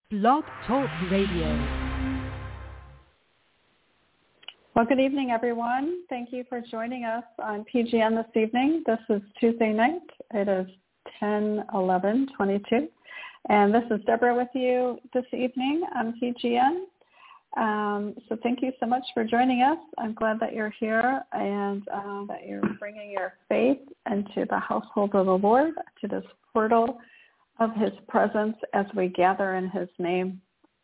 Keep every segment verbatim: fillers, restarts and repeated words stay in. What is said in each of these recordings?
Blog Talk Radio. Well, good evening, everyone. Thank you for joining us on P G N this evening. This is Tuesday night. It is ten eleven twenty-two, and this is Deborah with you this evening on P G N. Um, so thank you so much for joining us. I'm glad that you're here and uh, that you're bringing your faith into the household of the Lord, to this portal of his presence as we gather in his name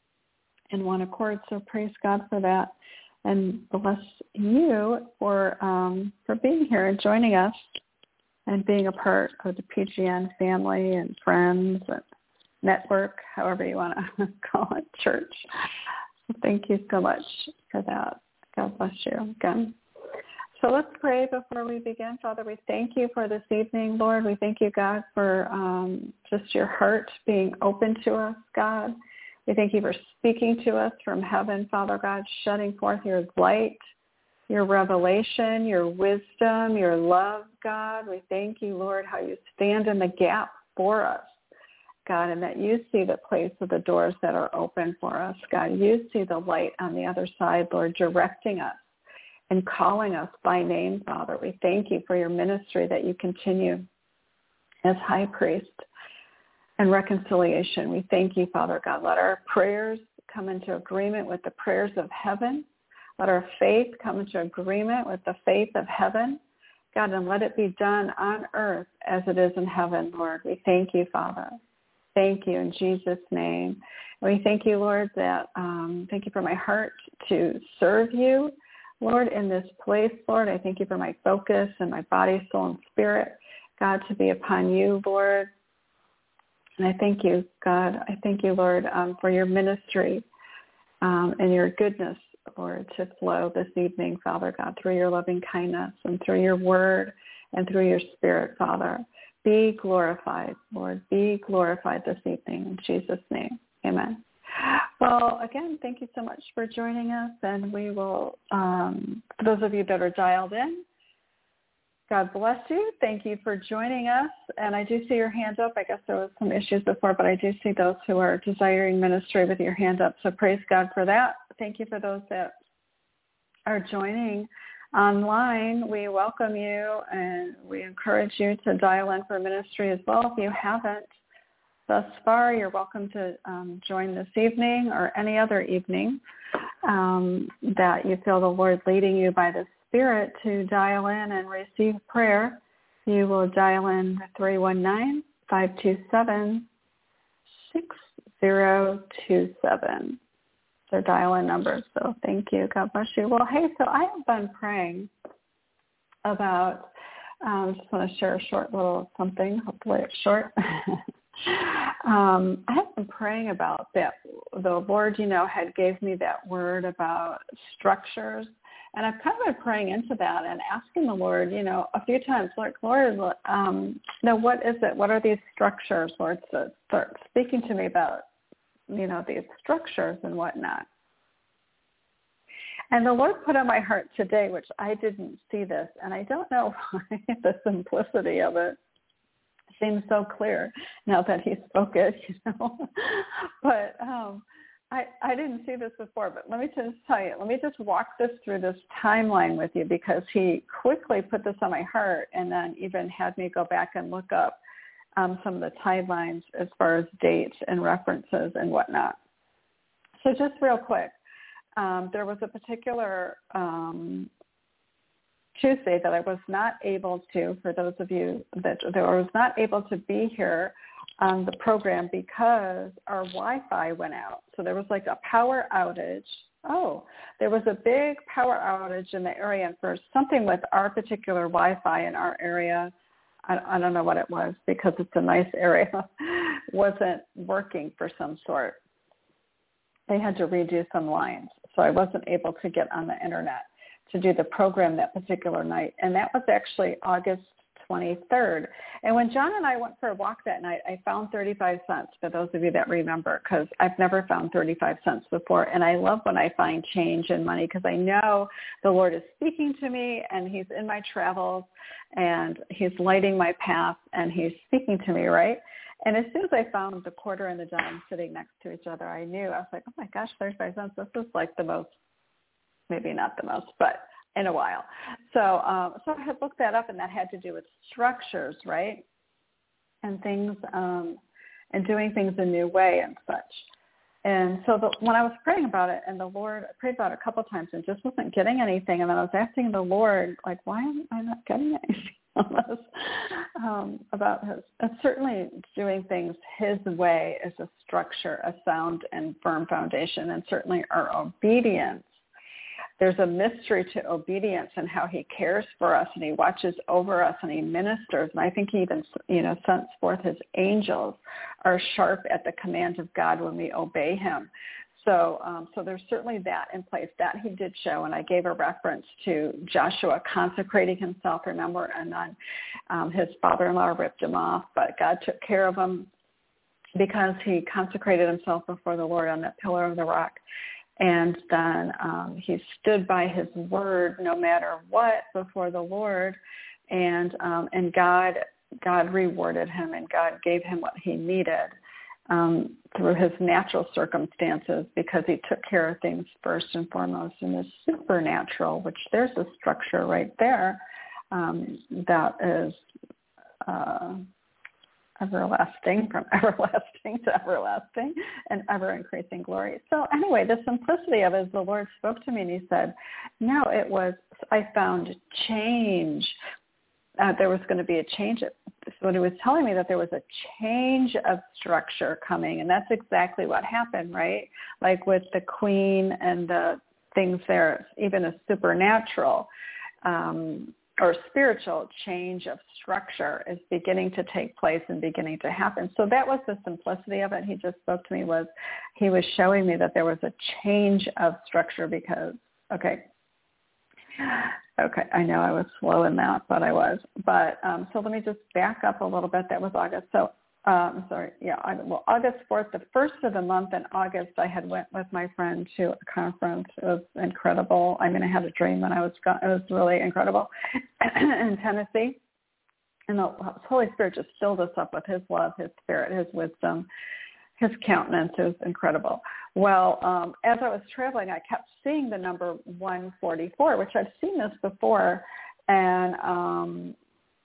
in one accord. So praise God for that, and bless you for um, for being here and joining us and being a part of the P G N family and friends and network, however you want to call it, church. So thank you so much for that. God bless you again. So let's pray before we begin. Father, we thank you for this evening, Lord. We thank you, God, for um, just your heart being open to us, God. We thank you for speaking to us from heaven, Father God, shedding forth your light, your revelation, your wisdom, your love, God. We thank you, Lord, how you stand in the gap for us, God, and that you see the place of the doors that are open for us, God. You see the light on the other side, Lord, directing us and calling us by name, Father. We thank you for your ministry that you continue as high priest and reconciliation. We thank you, Father God. Let our prayers come into agreement with the prayers of heaven. Let our faith come into agreement with the faith of heaven, God, and let it be done on earth as it is in heaven, Lord. We thank you, Father. Thank you in Jesus' name. And we thank you, Lord, that um, thank you for my heart to serve you, Lord, in this place, Lord. I thank you for my focus and my body, soul, and spirit, God, to be upon you, Lord. And I thank you, God. I thank you, Lord, um, for your ministry um, and your goodness, Lord, to flow this evening, Father God, through your loving kindness and through your word and through your spirit, Father. Be glorified, Lord. Be glorified this evening in Jesus' name. Amen. Well, again, thank you so much for joining us, and we will, um, for those of you that are dialed in, God bless you. Thank you for joining us, and I do see your hand up. I guess there was some issues before, but I do see those who are desiring ministry with your hand up, so praise God for that. Thank you for those that are joining online. We welcome you, and we encourage you to dial in for ministry as well. If you haven't thus far, you're welcome to um, join this evening or any other evening um, that you feel the Lord leading you by the Spirit to dial in and receive prayer. You will dial in three one nine, five two seven, six zero two seven. Their dial-in numbers. So thank you. God bless you. Well, hey, so I have been praying about, um, I just want to share a short little something. Hopefully it's short. um, I have been praying about that. The Lord, you know, had gave me that word about structures. And I've kind of been praying into that and asking the Lord, you know, a few times, like, Lord, um, you know, what is it? What are these structures? Lord, so start speaking to me about, you know, these structures and whatnot. And the Lord put on my heart today, which I didn't see this, and I don't know why the simplicity of it seems so clear now that he spoke it, you know. But um, I, I didn't see this before, but let me just tell you, let me just walk this through this timeline with you, because he quickly put this on my heart and then even had me go back and look up Um, some of the timelines as far as dates and references and whatnot. So just real quick, um, there was a particular um, Tuesday that I was not able to, for those of you that, that I was not able to be here on the program because our Wi-Fi went out. So there was like a power outage. Oh, there was a big power outage in the area, and for something with our particular Wi-Fi in our area, I, I don't know what it was, because it's a nice area, wasn't working for some sort. They had to redo some lines, so I wasn't able to get on the internet to do the program that particular night. And that was actually August twenty-third. And when John and I went for a walk that night, I found thirty-five cents, for those of you that remember, because I've never found thirty-five cents before. And I love when I find change and money, because I know the Lord is speaking to me, and he's in my travels, and he's lighting my path, and he's speaking to me, right? And as soon as I found the quarter and the dime sitting next to each other, I knew, I was like, oh my gosh, thirty-five cents. This is like the most, maybe not the most, but in a while. So, um, so I had looked that up, and that had to do with structures, right? And things, um, and doing things a new way and such. And so the, when I was praying about it, and the Lord, I prayed about it a couple of times and just wasn't getting anything. And then I was asking the Lord, like, why am I not getting anything on this? Um, about his, and certainly doing things his way is a structure, a sound and firm foundation, and certainly our obedience. There's a mystery to obedience and how he cares for us, and he watches over us, and he ministers. And I think he even, you know, sends forth his angels are sharp at the command of God when we obey him. So, um, so there's certainly that in place. That he did show, and I gave a reference to Joshua consecrating himself, remember, and then um, his father-in-law ripped him off, but God took care of him because he consecrated himself before the Lord on that pillar of the rock. And then um, he stood by his word no matter what before the Lord, and um, and God God rewarded him, and God gave him what he needed um, through his natural circumstances, because he took care of things first and foremost. And the supernatural, which there's a structure right there um, that is uh, everlasting, from everlasting to everlasting, and ever-increasing glory. So anyway, the simplicity of it is the Lord spoke to me, and he said, no, it was, I found change. Uh, there was going to be a change. So he was telling me that there was a change of structure coming, and that's exactly what happened, right? Like with the queen and the things there, even a supernatural um or spiritual change of structure is beginning to take place and beginning to happen. So that was the simplicity of it. He just spoke to me was, he was showing me that there was a change of structure because, okay, okay, I know I was slow in that, but I was. But um, so let me just back up a little bit. That was August. So um, sorry, yeah, well, August fourth, the first of the month in August, I had went with my friend to a conference. It was incredible. I mean, I had a dream when I was gone. It was really incredible in Tennessee. And the Holy Spirit just filled us up with his love, his spirit, his wisdom, his countenance. It was incredible. Well, um, as I was traveling, I kept seeing the number one forty-four, which I've seen this before. And um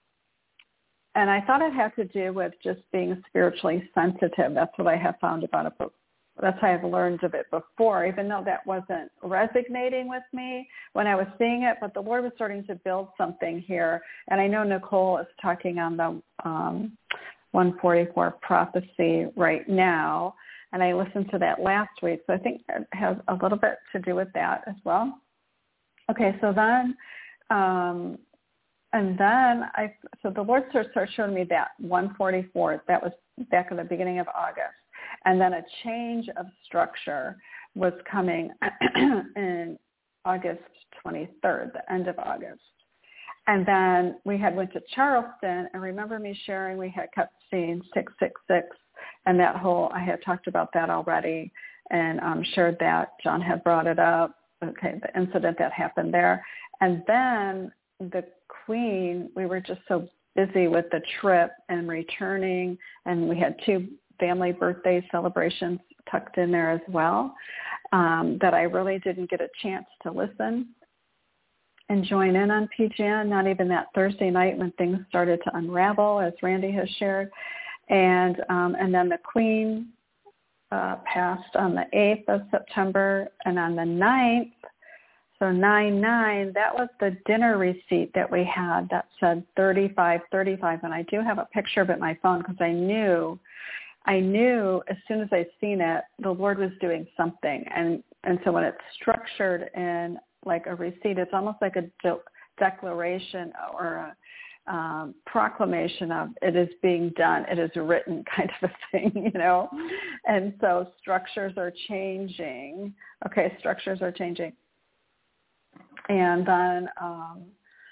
And I thought it had to do with just being spiritually sensitive. That's what I have found about it. That's how I've learned of it before, even though that wasn't resonating with me when I was seeing it. But the Lord was starting to build something here. And I know Nicole is talking on the um, one forty-four prophecy right now. And I listened to that last week. So I think it has a little bit to do with that as well. Okay, so then... Um, And then I, so the Lord started showing me that one forty-four, that was back in the beginning of August. And then a change of structure was coming in August twenty-third, the end of August. And then we had went to Charleston, and remember me sharing, we had kept seeing six six six, and that whole, I had talked about that already and um, shared that. John had brought it up, okay, the incident that happened there. And then the Queen, we were just so busy with the trip and returning, and we had two family birthday celebrations tucked in there as well, um, that I really didn't get a chance to listen and join in on P G N, not even that Thursday night when things started to unravel, as Randy has shared. And um, and then the Queen uh, passed on the eighth of September, and on the ninth, so nine nine, that was the dinner receipt that we had that said thirty-five thirty-five, and I do have a picture of it on my phone because I knew, I knew as soon as I seen it, the Lord was doing something. And, and so when it's structured in like a receipt, it's almost like a de- declaration or a um, proclamation of it is being done, it is written kind of a thing, you know. And so structures are changing. Okay, structures are changing. And then um,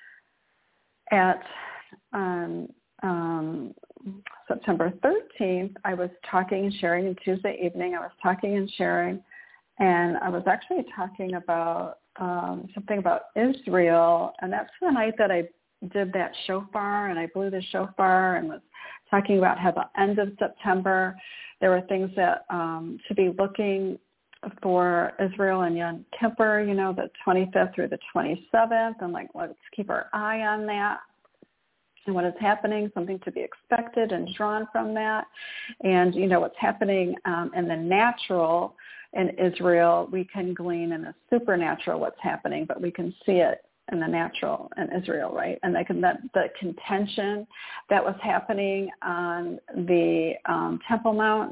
at um, um, September thirteenth, I was talking and sharing, and Tuesday evening I was talking and sharing, and I was actually talking about um, something about Israel, and that's the night that I did that shofar, and I blew the shofar and was talking about how the end of September, there were things that um, to be looking for Israel and Yom Kippur, you know, the twenty-fifth through the twenty-seventh, and like, let's keep our eye on that and what is happening, something to be expected and drawn from that. And, you know, what's happening um, in the natural in Israel, we can glean in the supernatural what's happening, but we can see it in the natural in Israel, right? And they can, that, the contention that was happening on the um, Temple Mount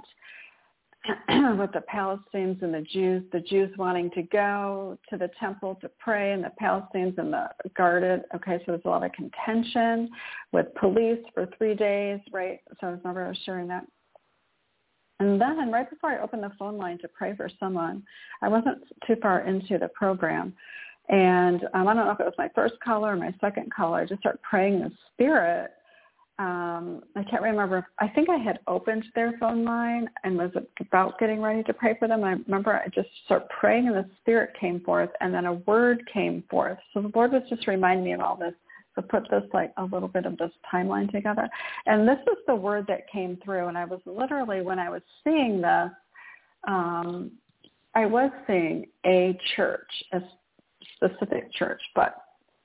with the Palestinians and the Jews, the Jews wanting to go to the temple to pray, and the Palestinians and the guarded. Okay, so there's a lot of contention with police for three days, right? So I remember I was sharing that. And then right before I opened the phone line to pray for someone, I wasn't too far into the program. And um, I don't know if it was my first caller or my second caller. I just started praying in the Spirit. Um, I can't remember. I think I had opened their phone line and was about getting ready to pray for them. I remember I just started praying and the Spirit came forth, and then a word came forth. So the Lord was just reminding me of all this, to put this, like a little bit of this timeline together. And this is the word that came through. And I was literally, when I was seeing this, um, I was seeing a church, a specific church, but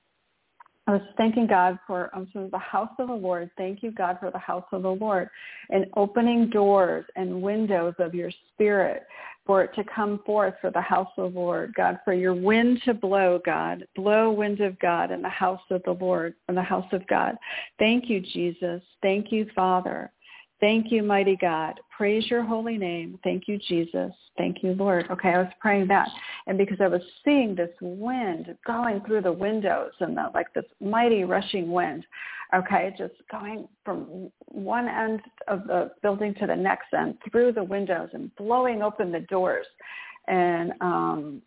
I was thanking God for um, so the house of the Lord. Thank you, God, for the house of the Lord, and opening doors and windows of your Spirit for it to come forth for the house of the Lord, God, for your wind to blow, God, blow wind of God in the house of the Lord, in the house of God. Thank you, Jesus. Thank you, Father. Thank you, mighty God. Praise your holy name. Thank you, Jesus. Thank you, Lord. Okay, I was praying that. And because I was seeing this wind going through the windows and the, like this mighty rushing wind, okay, just going from one end of the building to the next end through the windows and blowing open the doors. And um,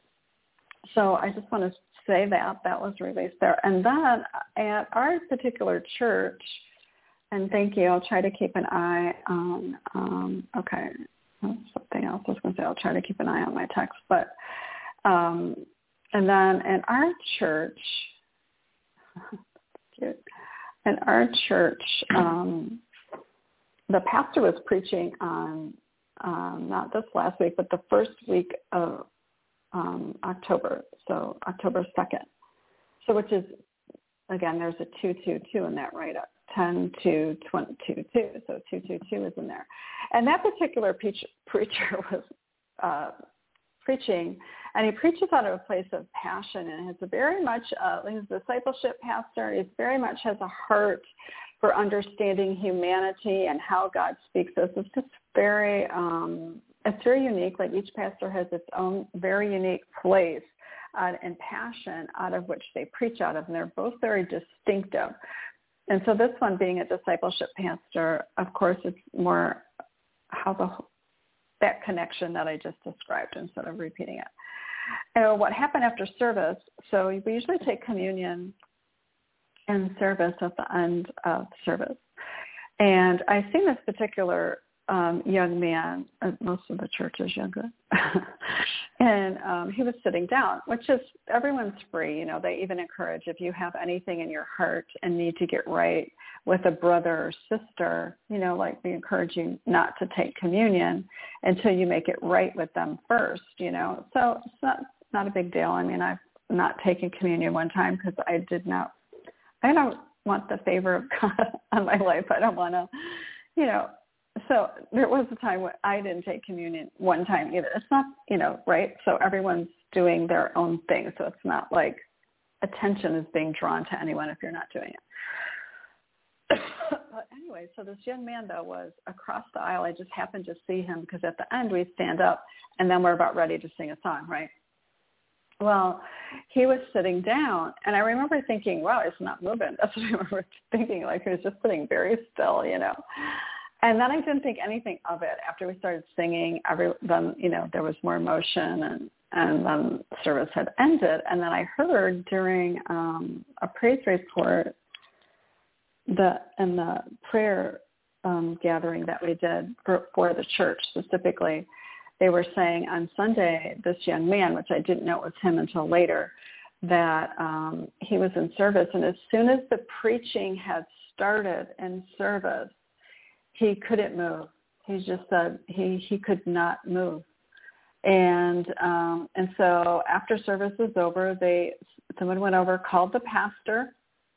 so I just want to say that. That was released there. And then at our particular church, and thank you. I'll try to keep an eye on, um, okay, that's something else I was going to say. I'll try to keep an eye on my text. But, um, and then in our church, cute, in our church, um, the pastor was preaching on, um, not this last week, but the first week of um, October, so October second. So which is, again, there's a two two two in that right up. ten to twenty-two, so two two two is in there. And that particular preach, preacher was uh, preaching, and he preaches out of a place of passion, and has a very much, uh, he's a discipleship pastor. He very much has a heart for understanding humanity and how God speaks us. It's just very, um, it's very unique. Like each pastor has its own very unique place uh, and passion out of which they preach out of, and they're both very distinctive. And so this one being a discipleship pastor, of course, it's more how the that connection that I just described instead of repeating it. And what happened after service, so we usually take communion in service at the end of service. And I've seen this particular um, young man, uh, most of the church is younger, and um, he was sitting down, which is, everyone's free. You know, they even encourage, if you have anything in your heart and need to get right with a brother or sister, you know, like we encourage you not to take communion until you make it right with them first, you know. So it's not, not a big deal. I mean, I've not taken communion one time because I did not, I don't want the favor of God on my life. I don't want to, you know, so there was a time when I didn't take communion one time either. It's not, you know, right? So everyone's doing their own thing. So it's not like attention is being drawn to anyone if you're not doing it. But anyway, so this young man, though, was across the aisle. I just happened to see him because at the end we stand up and then we're about ready to sing a song, right? Well, he was sitting down, and I remember thinking, wow, he's not moving. That's what I remember thinking, like he was just sitting very still, you know. And then I didn't think anything of it. After we started singing, every, then, you know, there was more motion, and, and then service had ended. And then I heard during um, a praise report the in the prayer um, gathering that we did for, for the church specifically, they were saying on Sunday, this young man, which I didn't know it was him until later, that um, he was in service. And as soon as the preaching had started in service, he couldn't move. He just said he, he could not move. And um, and so after service was over, they someone went over, called the pastor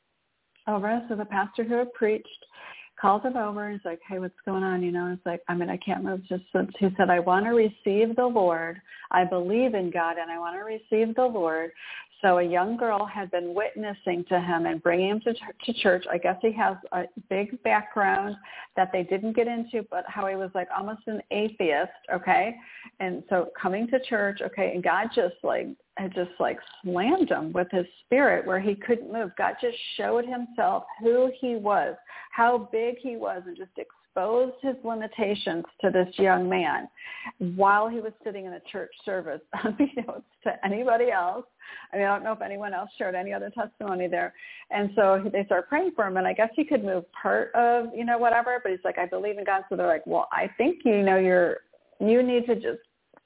over. So the pastor who had preached called him over and he's like, hey, what's going on? You know, it's like, I mean, I can't move. Just he said, I want to receive the Lord. I believe in God and I want to receive the Lord. So a young girl had been witnessing to him and bringing him to, to church. I guess he has a big background that they didn't get into, but how he was like almost an atheist, okay? And so coming to church, okay, and God just like had just like slammed him with his spirit where he couldn't move. God just showed himself who he was, how big he was, and just exposed his limitations to this young man while he was sitting in a church service, unbeknownst to anybody else. I mean, I don't know if anyone else shared any other testimony there. And so they start praying for him, and I guess he could move part of, you know, whatever, but he's like, I believe in God. So they're like, well, I think, you know, you're, you need to just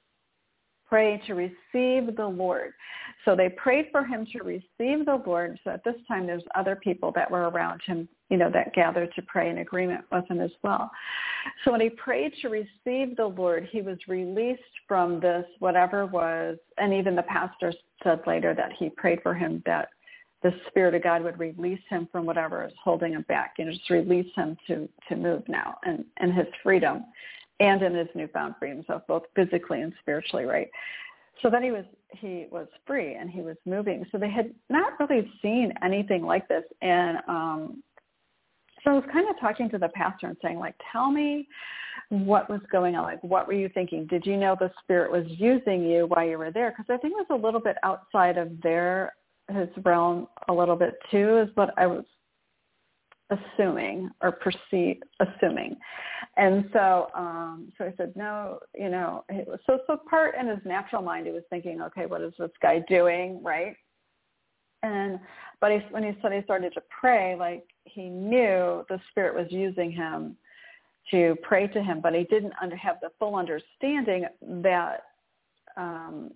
pray to receive the Lord. So they prayed for him to receive the Lord. So at this time, there's other people that were around him, you know, that gathered to pray in agreement with him as well. So when he prayed to receive the Lord, he was released from this, whatever was, and even the pastor said later that he prayed for him that the Spirit of God would release him from whatever is holding him back, and just release him to, to move now and, and his freedom and in his newfound freedom, so both physically and spiritually, right? So then he was he was free and he was moving. So they had not really seen anything like this. And um, so I was kind of talking to the pastor and saying, like, tell me what was going on. Like, what were you thinking? Did you know the Spirit was using you while you were there? Because I think it was a little bit outside of their his realm a little bit too, is what I was assuming or perceive assuming. And so, um, so I said, no, you know, it was, so, so part in his natural mind, he was thinking, okay, what is this guy doing? Right. And, but he, when he said he started to pray, like he knew the Spirit was using him to pray to him, but he didn't under, have the full understanding that, um,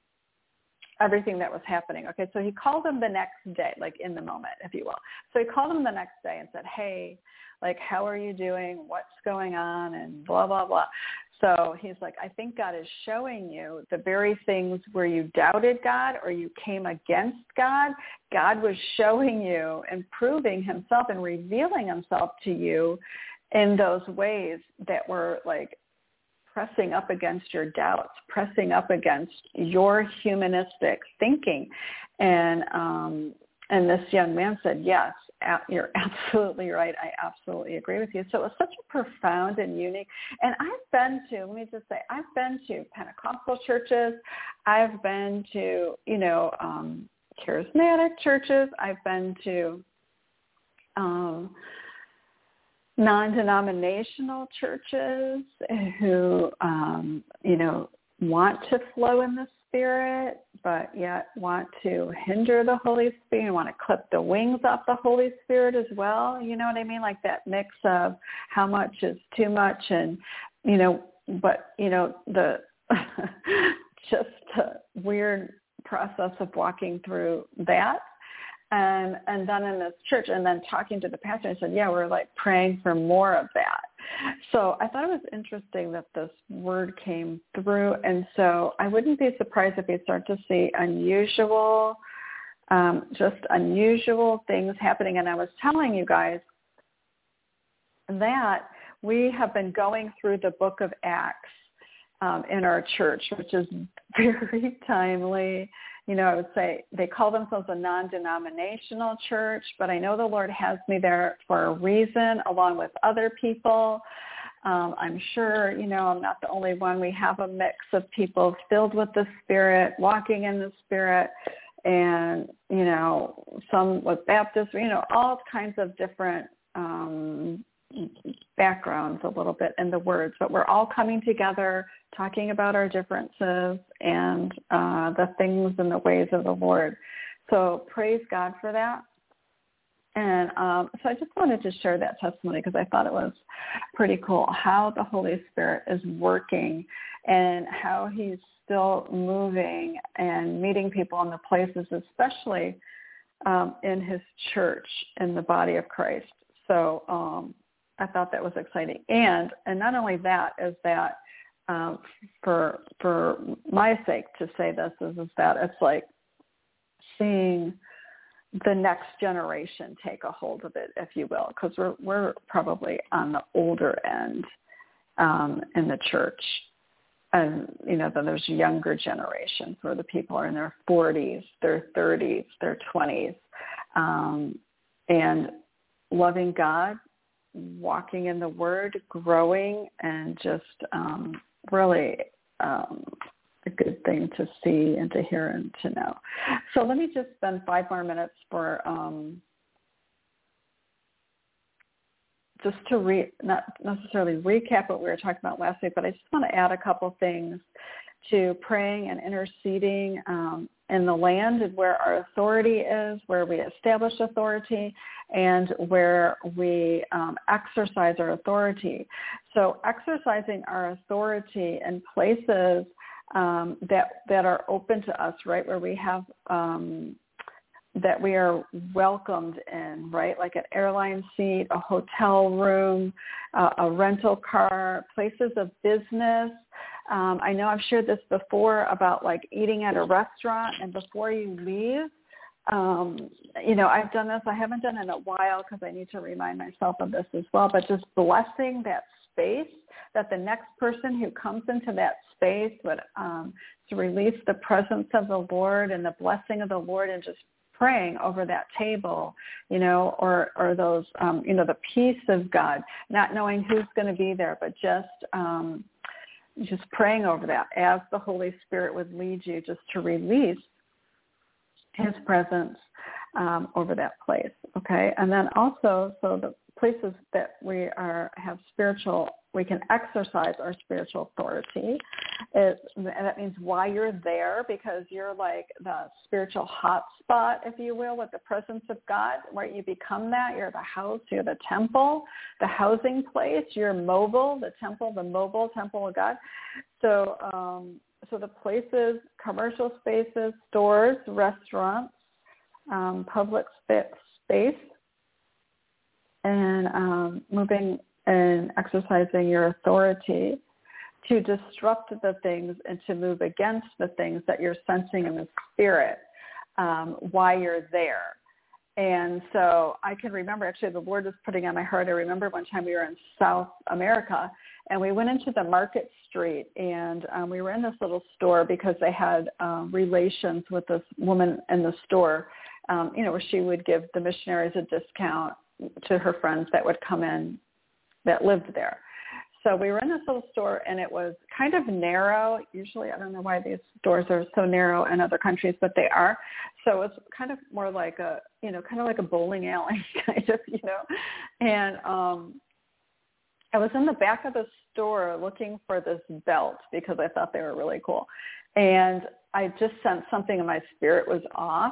everything that was happening. Okay, so he called him the next day, like in the moment, if you will. So he called him the next day and said, hey, like, how are you doing? What's going on? And blah, blah, blah. So he's like, I think God is showing you the very things where you doubted God or you came against God. God was showing you and proving himself and revealing himself to you in those ways that were like pressing up against your doubts, pressing up against your humanistic thinking. And um, and this young man said, yes, you're absolutely right. I absolutely agree with you. So it was such a profound and unique. And I've been to, let me just say, I've been to Pentecostal churches. I've been to, you know, um, charismatic churches. I've been to um non-denominational churches who, um, you know, want to flow in the Spirit, but yet want to hinder the Holy Spirit and want to clip the wings off the Holy Spirit as well. You know what I mean? Like that mix of how much is too much and, you know, but, you know, the just a weird process of walking through that. And and then in this church, and then talking to the pastor, I said, yeah, we're like praying for more of that. So I thought it was interesting that this word came through. And so I wouldn't be surprised if we start to see unusual, um, just unusual things happening. And I was telling you guys that we have been going through the book of Acts um, in our church, which is very timely. You know, I would say they call themselves a non-denominational church, but I know the Lord has me there for a reason, along with other people. Um, I'm sure, you know, I'm not the only one. We have a mix of people filled with the Spirit, walking in the Spirit, and, you know, some with Baptist, you know, all kinds of different um, backgrounds a little bit in the words, but we're all coming together, talking about our differences and uh, the things and the ways of the Lord. So praise God for that. And um, so I just wanted to share that testimony because I thought it was pretty cool how the Holy Spirit is working and how he's still moving and meeting people in the places, especially um, in his church, in the body of Christ. So um, I thought that was exciting. And and not only that, is that um, for for my sake to say this is, is that it's like seeing the next generation take a hold of it, if you will, because we're we're probably on the older end um, in the church. And, you know, then there's younger generations where the people are in their forties, their thirties, their twenties, um, and loving God, walking in the Word, growing, and just um, really um, a good thing to see and to hear and to know. So let me just spend five more minutes for um, just to re, not necessarily recap what we were talking about last week, but I just want to add a couple things to praying and interceding um, in the land and where our authority is, where we establish authority, and where we um, exercise our authority. So exercising our authority in places um, that that are open to us, right, where we have um, that we are welcomed in, right, like an airline seat, a hotel room, uh, a rental car, places of business. Um, I know I've shared this before about like eating at a restaurant, and before you leave, um, you know, I've done this. I haven't done it in a while because I need to remind myself of this as well, but just blessing that space, that the next person who comes into that space would um, to release the presence of the Lord and the blessing of the Lord, and just praying over that table, you know, or, or those, um, you know, the peace of God, not knowing who's going to be there, but just, um, just praying over that as the Holy Spirit would lead you, just to release his presence um, over that place. Okay. And then also, so the places that we are, have spiritual, we can exercise our spiritual authority. It, and that means while you're there, because you're like the spiritual hot spot, if you will, with the presence of God, where you become that. You're the house, you're the temple, the housing place, you're mobile, the temple, the mobile temple of God. So, um, so the places, commercial spaces, stores, restaurants, um, public sp- space, and um, moving and exercising your authority to disrupt the things and to move against the things that you're sensing in the spirit um, while you're there. And so I can remember, actually, the Lord was putting on my heart. I remember one time we were in South America, and we went into the market street, and um, we were in this little store because they had um, relations with this woman in the store, um, you know, where she would give the missionaries a discount to her friends that would come in that lived there. So we were in this little store, and it was kind of narrow. Usually, I don't know why these stores are so narrow in other countries, but they are. So it's kind of more like a, you know, kind of like a bowling alley kind of, you know. And um, I was in the back of the store looking for this belt because I thought they were really cool. And I just sensed something in my spirit was off.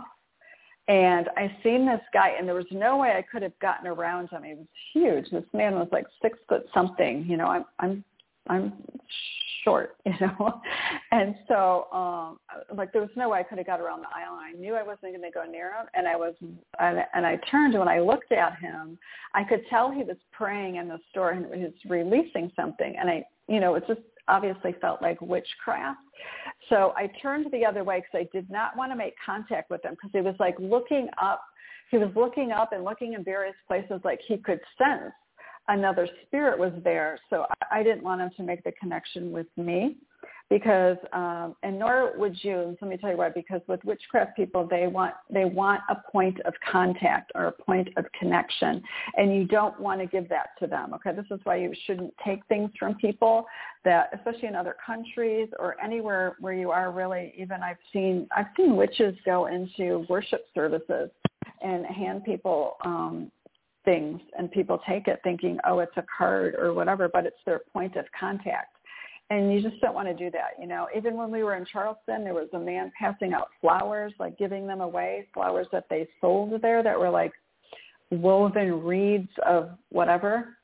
And I seen this guy, and there was no way I could have gotten around him. He was huge. This man was like six foot something. You know, I'm I'm I'm short. You know, and so um, like there was no way I could have got around the aisle. And I knew I wasn't going to go near him. And I was, and, and I turned, and when I looked at him, I could tell he was praying in the store, and he was releasing something. And I, you know, it just obviously felt like witchcraft. So I turned the other way because I did not want to make contact with him, because he was like looking up. He was looking up and looking in various places like he could sense another spirit was there. So I, I didn't want him to make the connection with me, because, um, and nor would you. And so let me tell you why, because with witchcraft people, they want, they want a point of contact or a point of connection, and you don't want to give that to them. Okay. This is why you shouldn't take things from people that, especially in other countries or anywhere where you are really, even I've seen, I've seen witches go into worship services and hand people, um, things, and people take it thinking, oh, it's a card or whatever, but it's their point of contact. And you just don't want to do that. You know, even when we were in Charleston, there was a man passing out flowers, like giving them away, flowers that they sold there that were like woven reeds of whatever.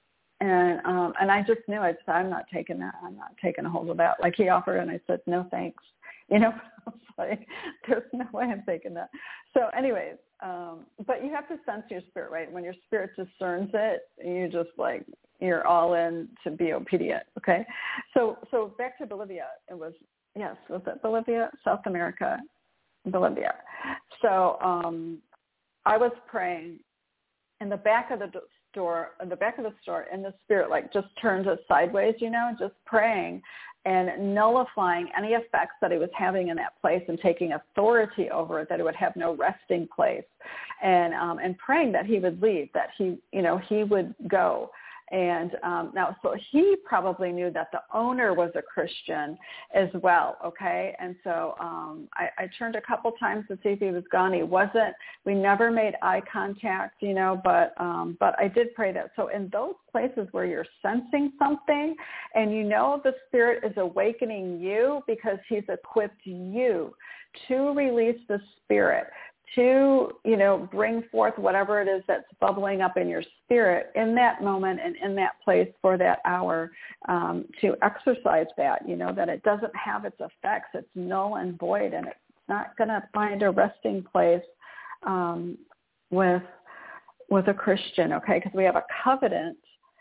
And um, and I just knew, I said, I'm not taking that. I'm not taking a hold of that. Like he offered, and I said, no, thanks. You know, I was like, there's no way I'm taking that. So anyways, um, but you have to sense your spirit, right? When your spirit discerns it, you just like, you're all in to be obedient, okay? So so back to Bolivia. It was, yes, was it Bolivia? South America, Bolivia. So um, I was praying in the back of the store, in the back of the store, and the spirit like just turned us sideways, you know, just praying and nullifying any effects that he was having in that place and taking authority over it, that it would have no resting place, and um, and praying that he would leave, that he, you know, he would go. And um, now, so he probably knew that the owner was a Christian as well, okay? And so um, I, I turned a couple times to see if he was gone. He wasn't. We never made eye contact, you know, but um, but I did pray that. So in those places where you're sensing something and you know the Spirit is awakening you because he's equipped you to release the Spirit, to, you know, bring forth whatever it is that's bubbling up in your spirit in that moment and in that place for that hour, um, to exercise that, you know, that it doesn't have its effects. It's null and void, and it's not going to find a resting place um, with with a Christian, okay, because we have a covenant.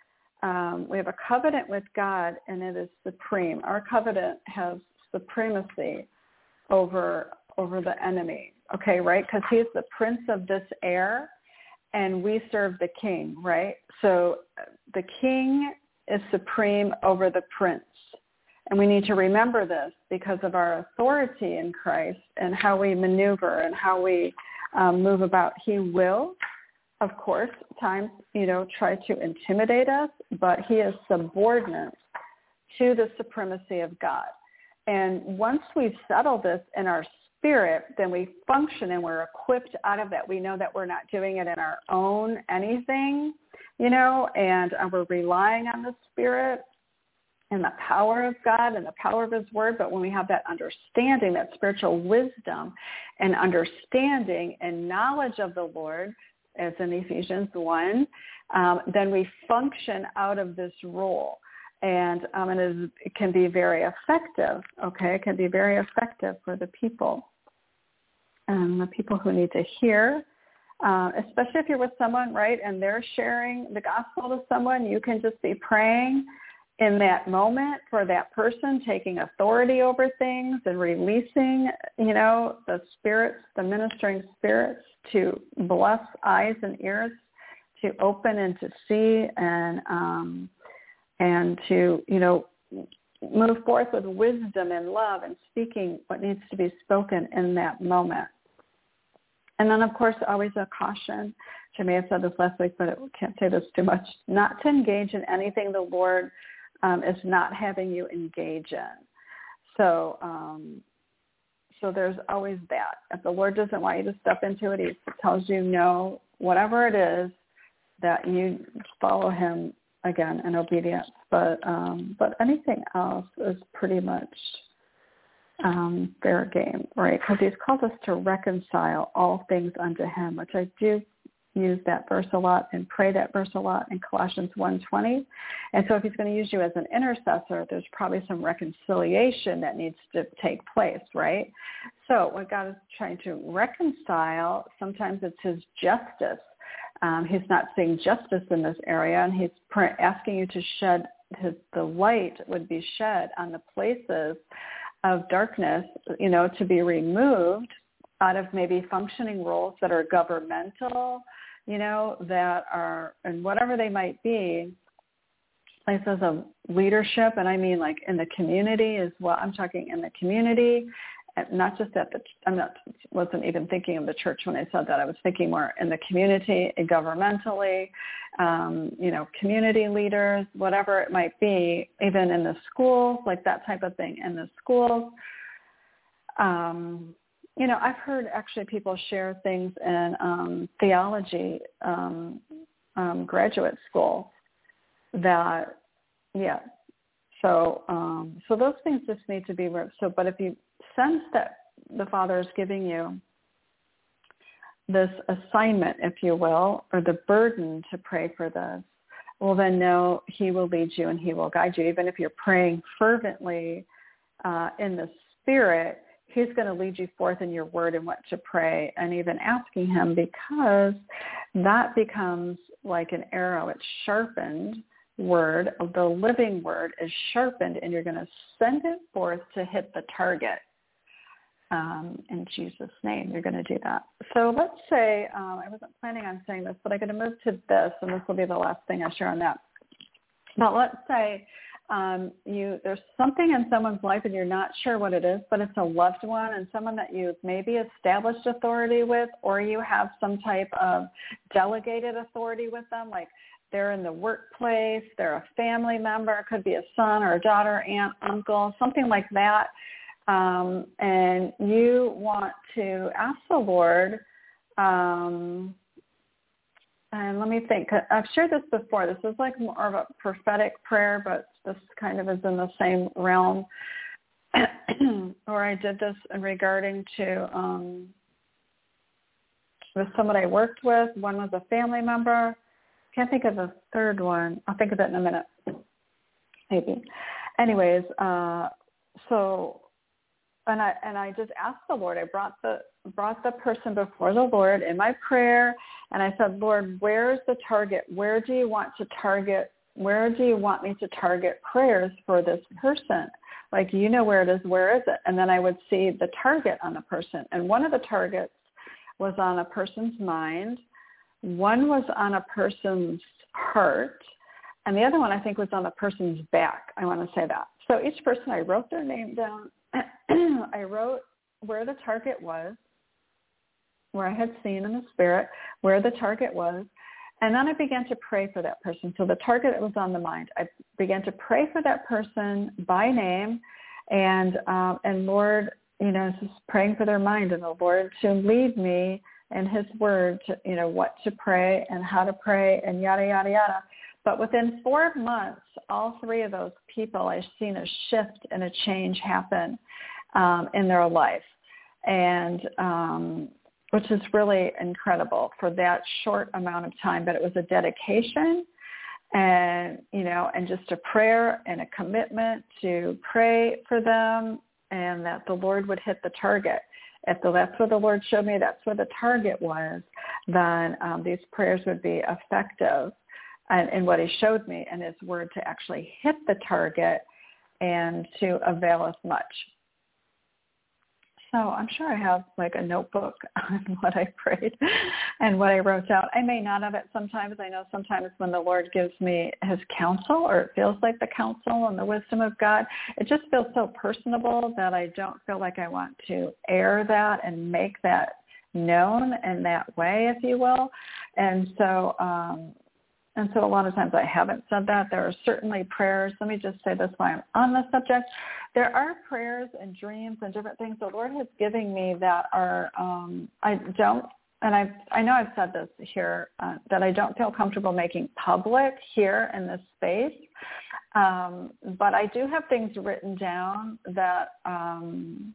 Um, we have a covenant with God, and it is supreme. Our covenant has supremacy over over the enemy. Okay, right? Because he's the prince of this air, and we serve the king, right? So the king is supreme over the prince. And we need to remember this because of our authority in Christ and how we maneuver and how we um, move about. He will, of course, at times, you know, try to intimidate us, but he is subordinate to the supremacy of God. And once we've settled this in our spirit, then we function and we're equipped out of that. We know that we're not doing it in our own anything, you know, and uh, we're relying on the Spirit and the power of God and the power of his word. But when we have that understanding, that spiritual wisdom and understanding and knowledge of the Lord, as in Ephesians one, um, then we function out of this role. And, um, and it, is, it can be very effective, okay? It can be very effective for the people, and the people who need to hear, uh, especially if you're with someone, right, and they're sharing the gospel to someone. You can just be praying in that moment for that person, taking authority over things and releasing, you know, the spirits, the ministering spirits to bless eyes and ears, to open and to see, and um and to, you know, move forth with wisdom and love and speaking what needs to be spoken in that moment. And then, of course, always a caution. I may have said this last week, but I can't say this too much. Not to engage in anything the Lord um, is not having you engage in. So, um, so there's always that. If the Lord doesn't want you to step into it, he tells you no, whatever it is, that you follow him again in obedience. But um, but anything else is pretty much um, fair game, right? Because he's called us to reconcile all things unto him, which I do use that verse a lot and pray that verse a lot in Colossians one twenty. And so if he's going to use you as an intercessor, there's probably some reconciliation that needs to take place, right? So what God is trying to reconcile, sometimes it's his justice. Um, he's not seeing justice in this area, and he's pr- asking you to shed his, the light would be shed on the places of darkness, you know, to be removed out of maybe functioning roles that are governmental, you know, that are, and whatever they might be, places of leadership. And I mean like in the community as well. I'm talking in the community, not just at the, I'm not, wasn't even thinking of the church when I said that. I was thinking more in the community, governmentally, um, you know, community leaders, whatever it might be, even in the schools, like that type of thing in the schools. Um, you know, I've heard actually people share things in um, theology, um, um, graduate school that, yeah. So, um, so those things just need to be, so, but if you sense that the Father is giving you this assignment, if you will, or the burden to pray for this, well, then know he will lead you and he will guide you. Even if you're praying fervently uh, in the Spirit, he's going to lead you forth in your word and what to pray, and even asking him, because that becomes like an arrow. It's sharpened word. The living word is sharpened, and you're going to send it forth to hit the target. Um, in Jesus' name, you're going to do that. So let's say, um, I wasn't planning on saying this, but I'm going to move to this, and this will be the last thing I share on that. But let's say um, you there's something in someone's life and you're not sure what it is, but it's a loved one and someone that you've maybe established authority with, or you have some type of delegated authority with them, like they're in the workplace, they're a family member, it could be a son or a daughter, aunt, uncle, something like that. Um, and you want to ask the Lord, um, and let me think, I've shared this before. This is like more of a prophetic prayer, but this kind of is in the same realm. Or I did this in regarding to um, with someone I worked with. One was a family member. Can't think of a third one. I'll think of it in a minute, maybe. Anyways, uh, so... And I and I just asked the Lord. I brought the brought the person before the Lord in my prayer, and I said, Lord, where's the target? Where do you want to target? Where do you want me to target prayers for this person? Like, you know where it is. Where is it? And then I would see the target on the person. And one of the targets was on a person's mind. One was on a person's heart. And the other one, I think, was on a person's back. I want to say that. So each person, I wrote their name down. I wrote where the target was, where I had seen in the Spirit, where the target was, and then I began to pray for that person. So the target was on the mind. I began to pray for that person by name, and um, and Lord, you know, just praying for their mind, and the Lord to lead me in his word to, you know, what to pray and how to pray and yada, yada, yada. But within four months, all three of those people, I've seen a shift and a change happen um, in their life, and um, which is really incredible for that short amount of time. But it was a dedication, and you know, and just a prayer and a commitment to pray for them, and that the Lord would hit the target. If the, that's what the Lord showed me, that's where the target was, then um, these prayers would be effective. And, and what he showed me in his word to actually hit the target and to avail us much. So I'm sure I have like a notebook on what I prayed and what I wrote out. I may not have it sometimes. I know sometimes when the Lord gives me his counsel, or it feels like the counsel and the wisdom of God, it just feels so personable that I don't feel like I want to air that and make that known in that way, if you will. And so, um, And so a lot of times I haven't said that. There are certainly prayers. Let me just say this while I'm on the subject. There are prayers and dreams and different things the Lord has given me that are, um, I don't, and I I know I've said this here, uh, that I don't feel comfortable making public here in this space. Um, but I do have things written down that, um,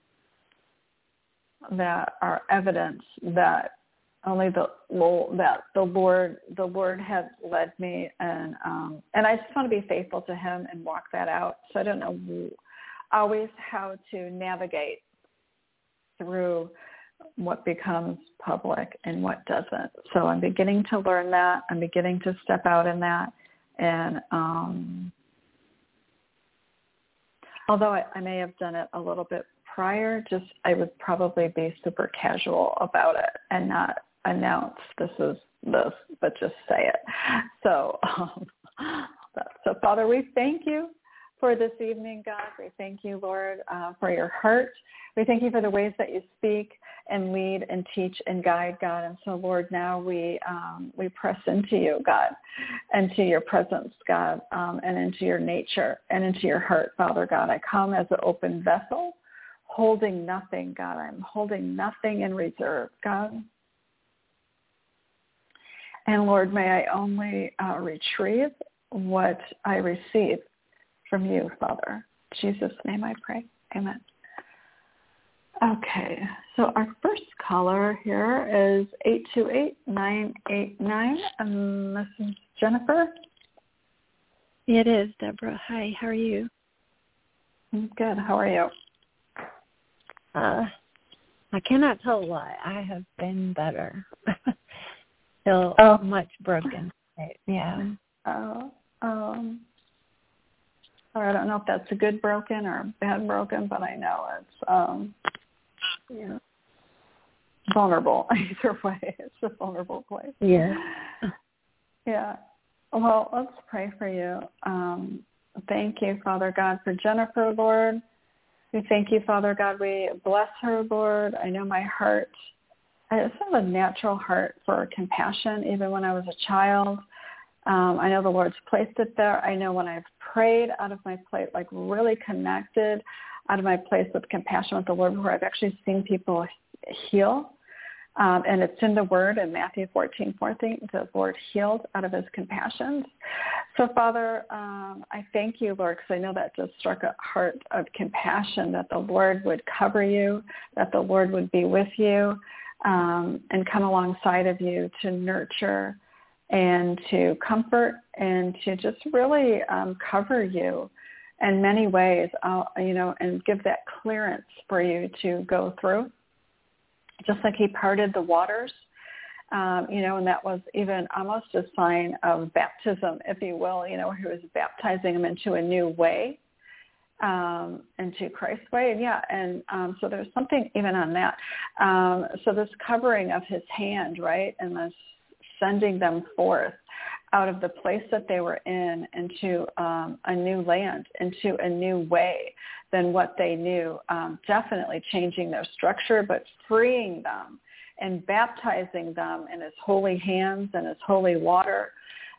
that are evidence that only the that the Lord the Lord has led me, and um, and I just want to be faithful to him and walk that out. So I don't know always how to navigate through what becomes public and what doesn't. So I'm beginning to learn that. I'm beginning to step out in that. And um, although I, I may have done it a little bit prior, just I would probably be super casual about it and not announce this is this, but just say it. So, um, so Father, we thank you for this evening, God. We thank you, Lord, uh, for your heart. We thank you for the ways that you speak and lead and teach and guide, God. And so, Lord, now we um, we press into you, God, into your presence, God, um, and into your nature and into your heart, Father God. I come as an open vessel, holding nothing, God. I'm holding nothing in reserve, God. And Lord, may I only uh, retrieve what I receive from you, Father. In Jesus' name I pray. Amen. Okay, so our first caller here is eight two eight, nine eight nine, and this is Jennifer. It is, Deborah. Hi, how are you? I'm good. How are you? Uh, I cannot tell why. I have been better. Still oh. much broken. Yeah. Oh, um, or I don't know if that's a good broken or a bad broken, but I know it's, um, you know, vulnerable. Either way, it's a vulnerable place. Yeah. Yeah. Well, let's pray for you. Um, thank you, Father God, for Jennifer, Lord. We thank you, Father God. We bless her, Lord. I know my heart, I just have a natural heart for compassion, even when I was a child. Um, I know the Lord's placed it there. I know when I've prayed out of my place, like really connected out of my place with compassion with the Lord, where I've actually seen people heal. Um, and it's in the Word in Matthew fourteen fourteen, the Lord healed out of his compassion. So, Father, um, I thank you, Lord, because I know that just struck a heart of compassion, that the Lord would cover you, that the Lord would be with you, um, and come alongside of you to nurture and to comfort and to just really um, cover you in many ways, uh, you know, and give that clearance for you to go through. Just like he parted the waters, um, you know, and that was even almost a sign of baptism, if you will, you know, he was baptizing them into a new way, um, into Christ's way. And yeah, and um, so there's something even on that. Um, so this covering of his hand, right, and this sending them forth out of the place that they were in into um, a new land, into a new way than what they knew, um, definitely changing their structure, but freeing them and baptizing them in his holy hands and his holy water,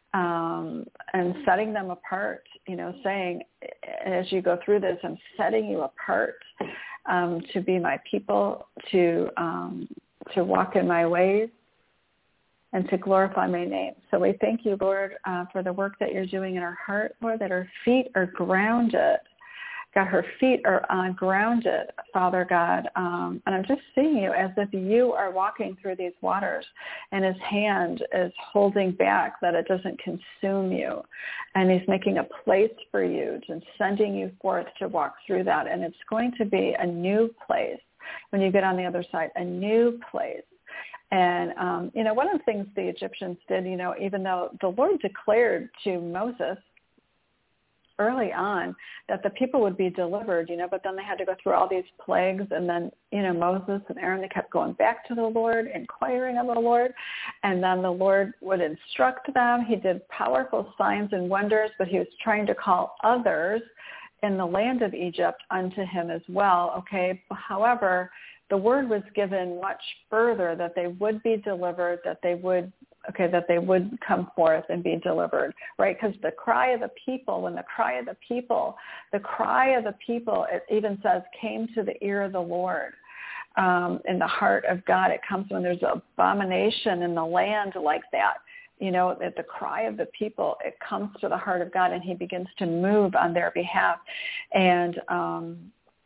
um, and setting them apart, you know, saying, as you go through this, I'm setting you apart um, to be my people, to um, to walk in my ways, and to glorify my name. So we thank you, Lord, uh, for the work that you're doing in our heart, Lord, that our feet are grounded. God, her feet are uh, grounded, Father God. Um, and I'm just seeing you as if you are walking through these waters and his hand is holding back that it doesn't consume you. And he's making a place for you and sending you forth to walk through that. And it's going to be a new place when you get on the other side, a new place. And, um, you know, one of the things the Egyptians did, you know, even though the Lord declared to Moses early on that the people would be delivered, you know, but then they had to go through all these plagues. And then, you know, Moses and Aaron, they kept going back to the Lord, inquiring of the Lord. And then the Lord would instruct them. He did powerful signs and wonders, but he was trying to call others in the land of Egypt unto him as well. Okay. However, the word was given much further that they would be delivered, that they would, okay, that they would come forth and be delivered, right? Because the cry of the people, when the cry of the people, the cry of the people, it even says, came to the ear of the Lord. Um, in the heart of God, it comes when there's an abomination in the land like that. You know, at the cry of the people, it comes to the heart of God, and he begins to move on their behalf. And, um,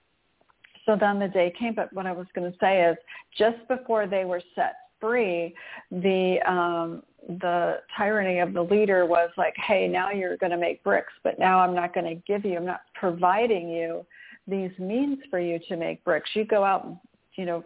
So then the day came, but what I was going to say is just before they were set free, the um, the tyranny of the leader was like, hey, now you're going to make bricks, but now I'm not going to give you, I'm not providing you these means for you to make bricks. You go out and, you know,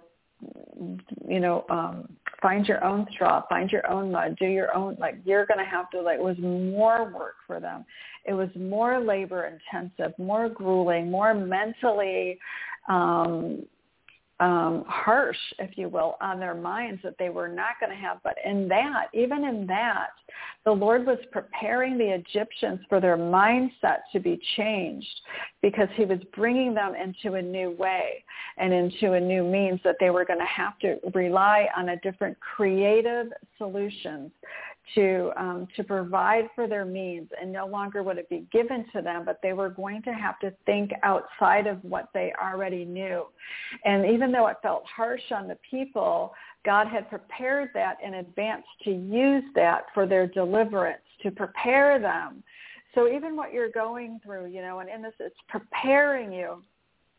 you know, um, find your own straw, find your own mud, do your own, like you're going to have to, like, it was more work for them. It was more labor intensive, more grueling, more mentally um, um, harsh, if you will, on their minds that they were not going to have. But in that, even in that, the Lord was preparing the Egyptians for their mindset to be changed, because he was bringing them into a new way and into a new means that they were going to have to rely on a different creative solutions to um, to provide for their means, and no longer would it be given to them, but they were going to have to think outside of what they already knew. And even though it felt harsh on the people, God had prepared that in advance to use that for their deliverance, to prepare them. So even what you're going through, you know, and in this, it's preparing you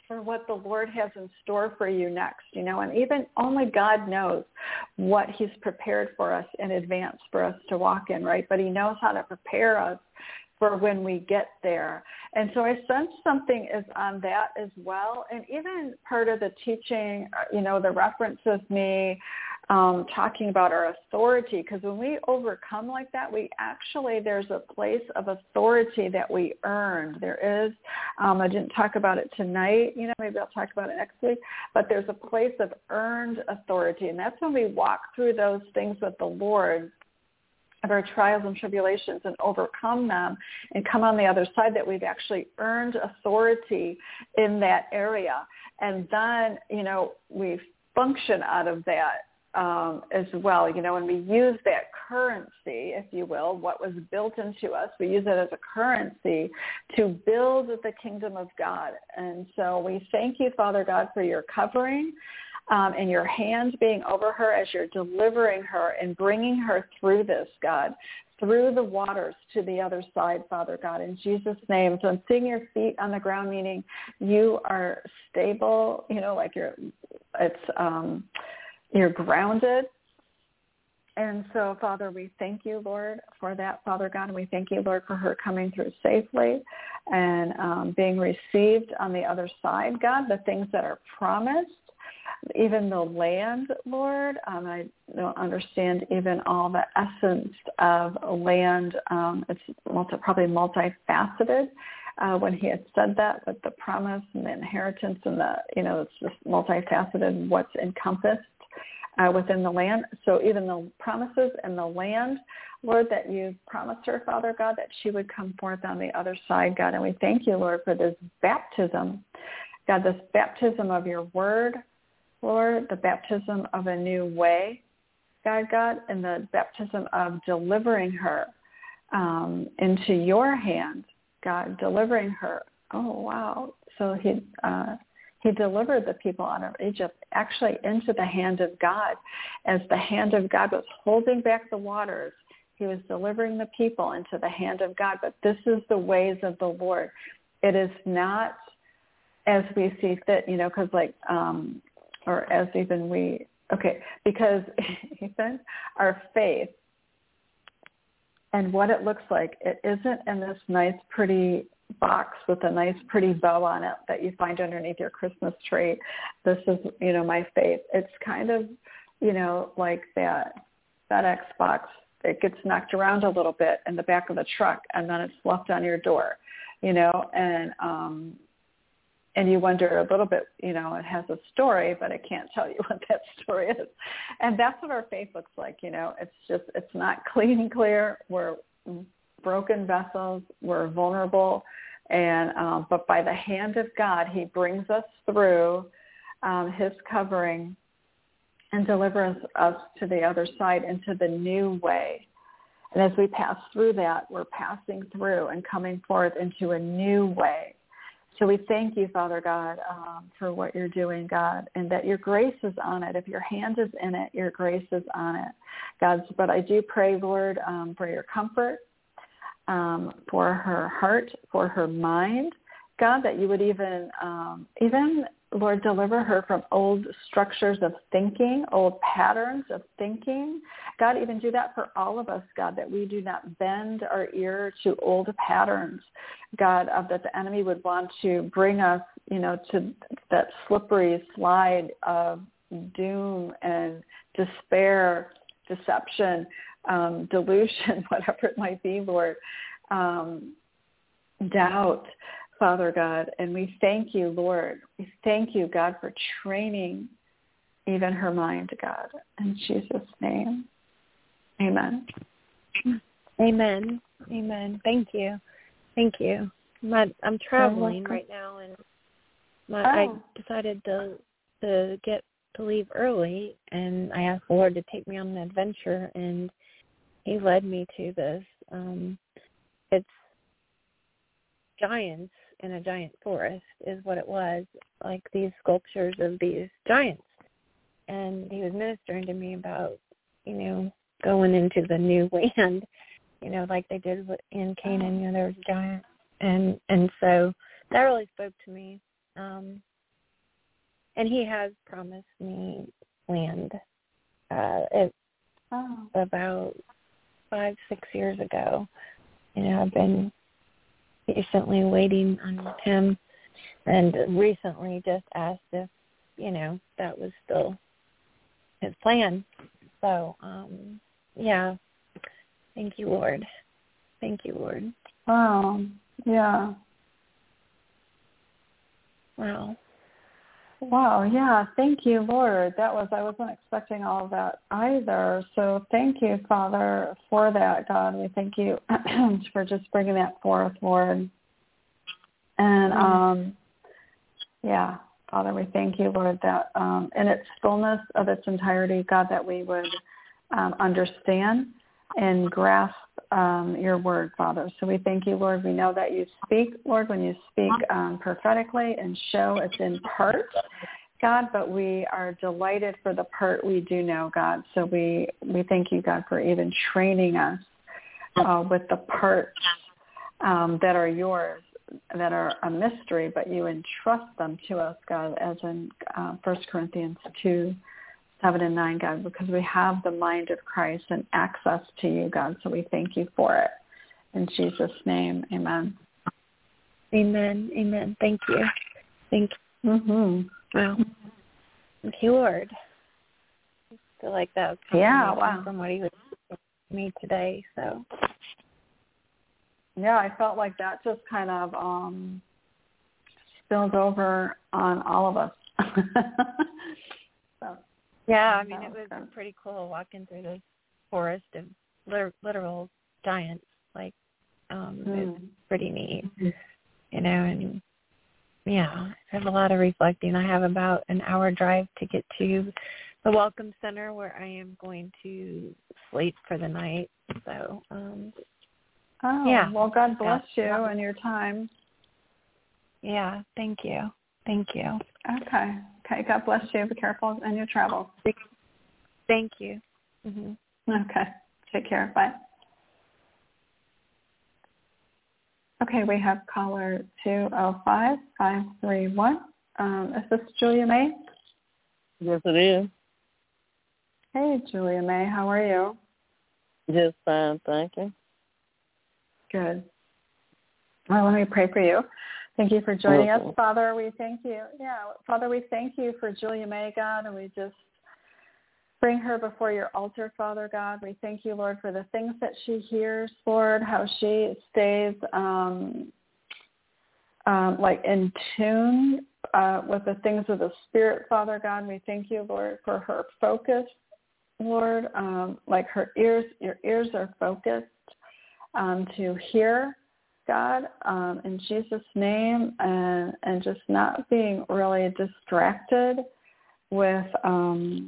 for what the Lord has in store for you next, you know, and even only God knows what he's prepared for us in advance for us to walk in, right? But he knows how to prepare us for when we get there. And so I sense something is on that as well. And even part of the teaching, you know, the reference of me um, talking about our authority, because when we overcome like that, we actually, there's a place of authority that we earned. There is, um, I didn't talk about it tonight, you know, maybe I'll talk about it next week, but there's a place of earned authority. And that's when we walk through those things with the Lord, of our trials and tribulations, and overcome them and come on the other side, that we've actually earned authority in that area. And then, you know, we function out of that um, as well, you know, and we use that currency, if you will, what was built into us, we use it as a currency to build the kingdom of God. And so we thank you, Father God, for your covering Um, and your hand being over her as you're delivering her and bringing her through this, God, through the waters to the other side, Father God, in Jesus' name. So I'm seeing your feet on the ground, meaning you are stable, you know, like you're, it's, um, you're grounded. And so, Father, we thank you, Lord, for that, Father God, and we thank you, Lord, for her coming through safely and um, being received on the other side, God, the things that are promised. Even the land, Lord, um, I don't understand even all the essence of land. Um, it's multi, probably multifaceted uh, when he had said that, but the promise and the inheritance and the, you know, it's just multifaceted what's encompassed uh, within the land. So even the promises and the land, Lord, that you promised her, Father God, that she would come forth on the other side, God. And we thank you, Lord, for this baptism, God, this baptism of your word, Lord, the baptism of a new way, God, God, and the baptism of delivering her um, into your hand, God, delivering her. Oh, wow. So he uh, he delivered the people out of Egypt actually into the hand of God. As the hand of God was holding back the waters, he was delivering the people into the hand of God. But this is the ways of the Lord. It is not as we see fit, you know, because like, um, or as even we, okay, because Ethan, our faith and what it looks like, it isn't in this nice, pretty box with a nice, pretty bow on it that you find underneath your Christmas tree. This is, you know, my faith. It's kind of, you know, like that FedEx box. It gets knocked around a little bit in the back of the truck, and then it's left on your door, you know, and, um, and you wonder a little bit, you know, it has a story, but it can't tell you what that story is. And that's what our faith looks like, you know. It's just, it's not clean and clear. We're broken vessels. We're vulnerable. And um, but by the hand of God, he brings us through um, his covering and delivers us to the other side into the new way. And as we pass through that, we're passing through and coming forth into a new way. So we thank you, Father God, um, for what you're doing, God, and that your grace is on it. If your hand is in it, your grace is on it, God. But I do pray, Lord, um, for your comfort, um, for her heart, for her mind, God, that you would even, um, even, Lord, deliver her from old structures of thinking, old patterns of thinking. God, even do that for all of us, God, that we do not bend our ear to old patterns, God, of that the enemy would want to bring us, you know, to that slippery slide of doom and despair, deception, um, delusion, whatever it might be, Lord, um, doubt, Father God. And we thank you, Lord. We thank you, God, for training even her mind, God. In Jesus' name, amen. Amen. Amen. Thank you. Thank you. My, I'm traveling right now, and my, oh. I decided to to get to leave early, and I asked the Lord to take me on an adventure, and he led me to this. Um, it's giants in a giant forest is what it was, like these sculptures of these giants. And he was ministering to me about, you know, going into the new land, you know, like they did in Canaan, you know, there was giants. And, and so that really spoke to me. Um, and he has promised me land. Uh, it, Oh. about five, six years ago. You know, I've been patiently waiting on him, and recently just asked if, you know, that was still his plan. So, um, yeah, thank you, Lord. Thank you, Lord. Wow. Yeah. Wow. Wow. Yeah. Thank you, Lord. That was, I wasn't expecting all of that either. So thank you, Father, for that, God. We thank you for just bringing that forth, Lord. And, um, yeah, Father, we thank you, Lord, that um, in its fullness of its entirety, God, that we would um, understand and grasp um, your word, Father. So we thank you, Lord. We know that you speak, Lord, when you speak um, prophetically and show it's in part, God, but we are delighted for the part we do know, God. So we, we thank you, God, for even training us uh, with the parts um, that are yours, that are a mystery, but you entrust them to us, God, as in uh, First Corinthians two, seven and nine, God, because we have the mind of Christ and access to you, God. So we thank you for it. In Jesus' name, amen. Amen. Amen. Thank you. Thank you. Mm-hmm. Wow. Thank you, Lord. I feel like that was yeah, wow. from what he was to me today. So. Yeah, I felt like that just kind of um, spilled over on all of us. so, yeah, I mean, it was good. pretty cool walking through this forest of literal giants. Like, um, mm. it was pretty neat, you know, and yeah, I have a lot of reflecting. I have about an hour drive to get to the Welcome Center where I am going to sleep for the night. So, um, Oh, yeah. Well, God bless you and your time. Yeah, thank you. Thank you. Okay. Okay, God bless you. Be careful in your travels. Thank you. Mm-hmm. Okay. Take care. Bye. Okay, we have caller two oh five, five three one. Um, is this Julia May? Yes, it is. Hey, Julia May. How are you? Just fine, thank you. Good. Well, let me pray for you. Thank you for joining okay. us, Father. We thank you. Yeah, Father, we thank you for Julia May, God, and we just bring her before your altar, Father God. We thank you, Lord, for the things that she hears, Lord, how she stays um, um, like in tune uh, with the things of the Spirit, Father God. We thank you, Lord, for her focus, Lord, um, like her ears, your ears are focused um, to hear, God, um, in Jesus' name, and, and just not being really distracted with um,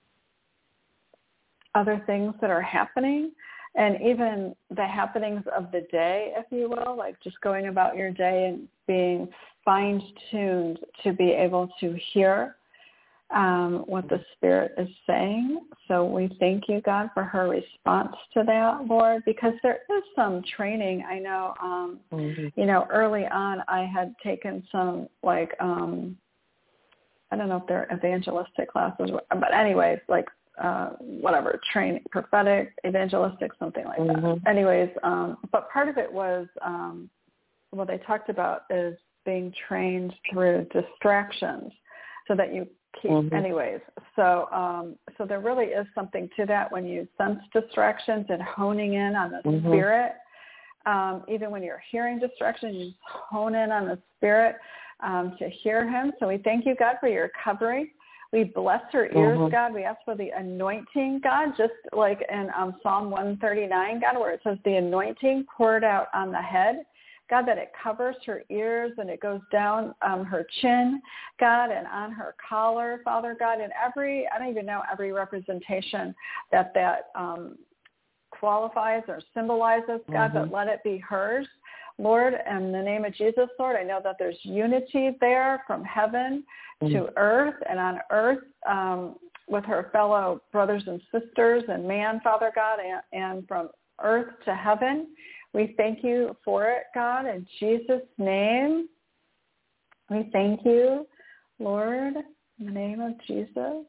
other things that are happening, and even the happenings of the day, if you will, like just going about your day and being fine-tuned to be able to hear um, what the Spirit is saying. So we thank you, God, for her response to that, Lord, because there is some training. I know, um, mm-hmm. you know, early on I had taken some, like, um, I don't know if they're evangelistic classes, but anyways, like, uh, whatever, training, prophetic, evangelistic, something like mm-hmm. that. Anyways, um, but part of it was, um, what they talked about is being trained through distractions so that you keep, mm-hmm. anyways. So, um, so there really is something to that when you sense distractions and honing in on the mm-hmm. Spirit. Um, even when you're hearing distractions, you just hone in on the Spirit um, to hear Him. So we thank you, God, for your covering. We bless her ears, mm-hmm. God. We ask for the anointing, God, just like in um, Psalm one thirty-nine, God, where it says the anointing poured out on the head. God, that it covers her ears and it goes down um, her chin, God, and on her collar, Father God, and every, I don't even know, every representation that that um, qualifies or symbolizes, God, mm-hmm. but let it be hers. Lord, in the name of Jesus, Lord, I know that there's unity there from heaven mm-hmm. to earth, and on earth um, with her fellow brothers and sisters and man, Father God, and, and from earth to heaven. We thank you for it, God, in Jesus' name. We thank you, Lord. In the name of Jesus.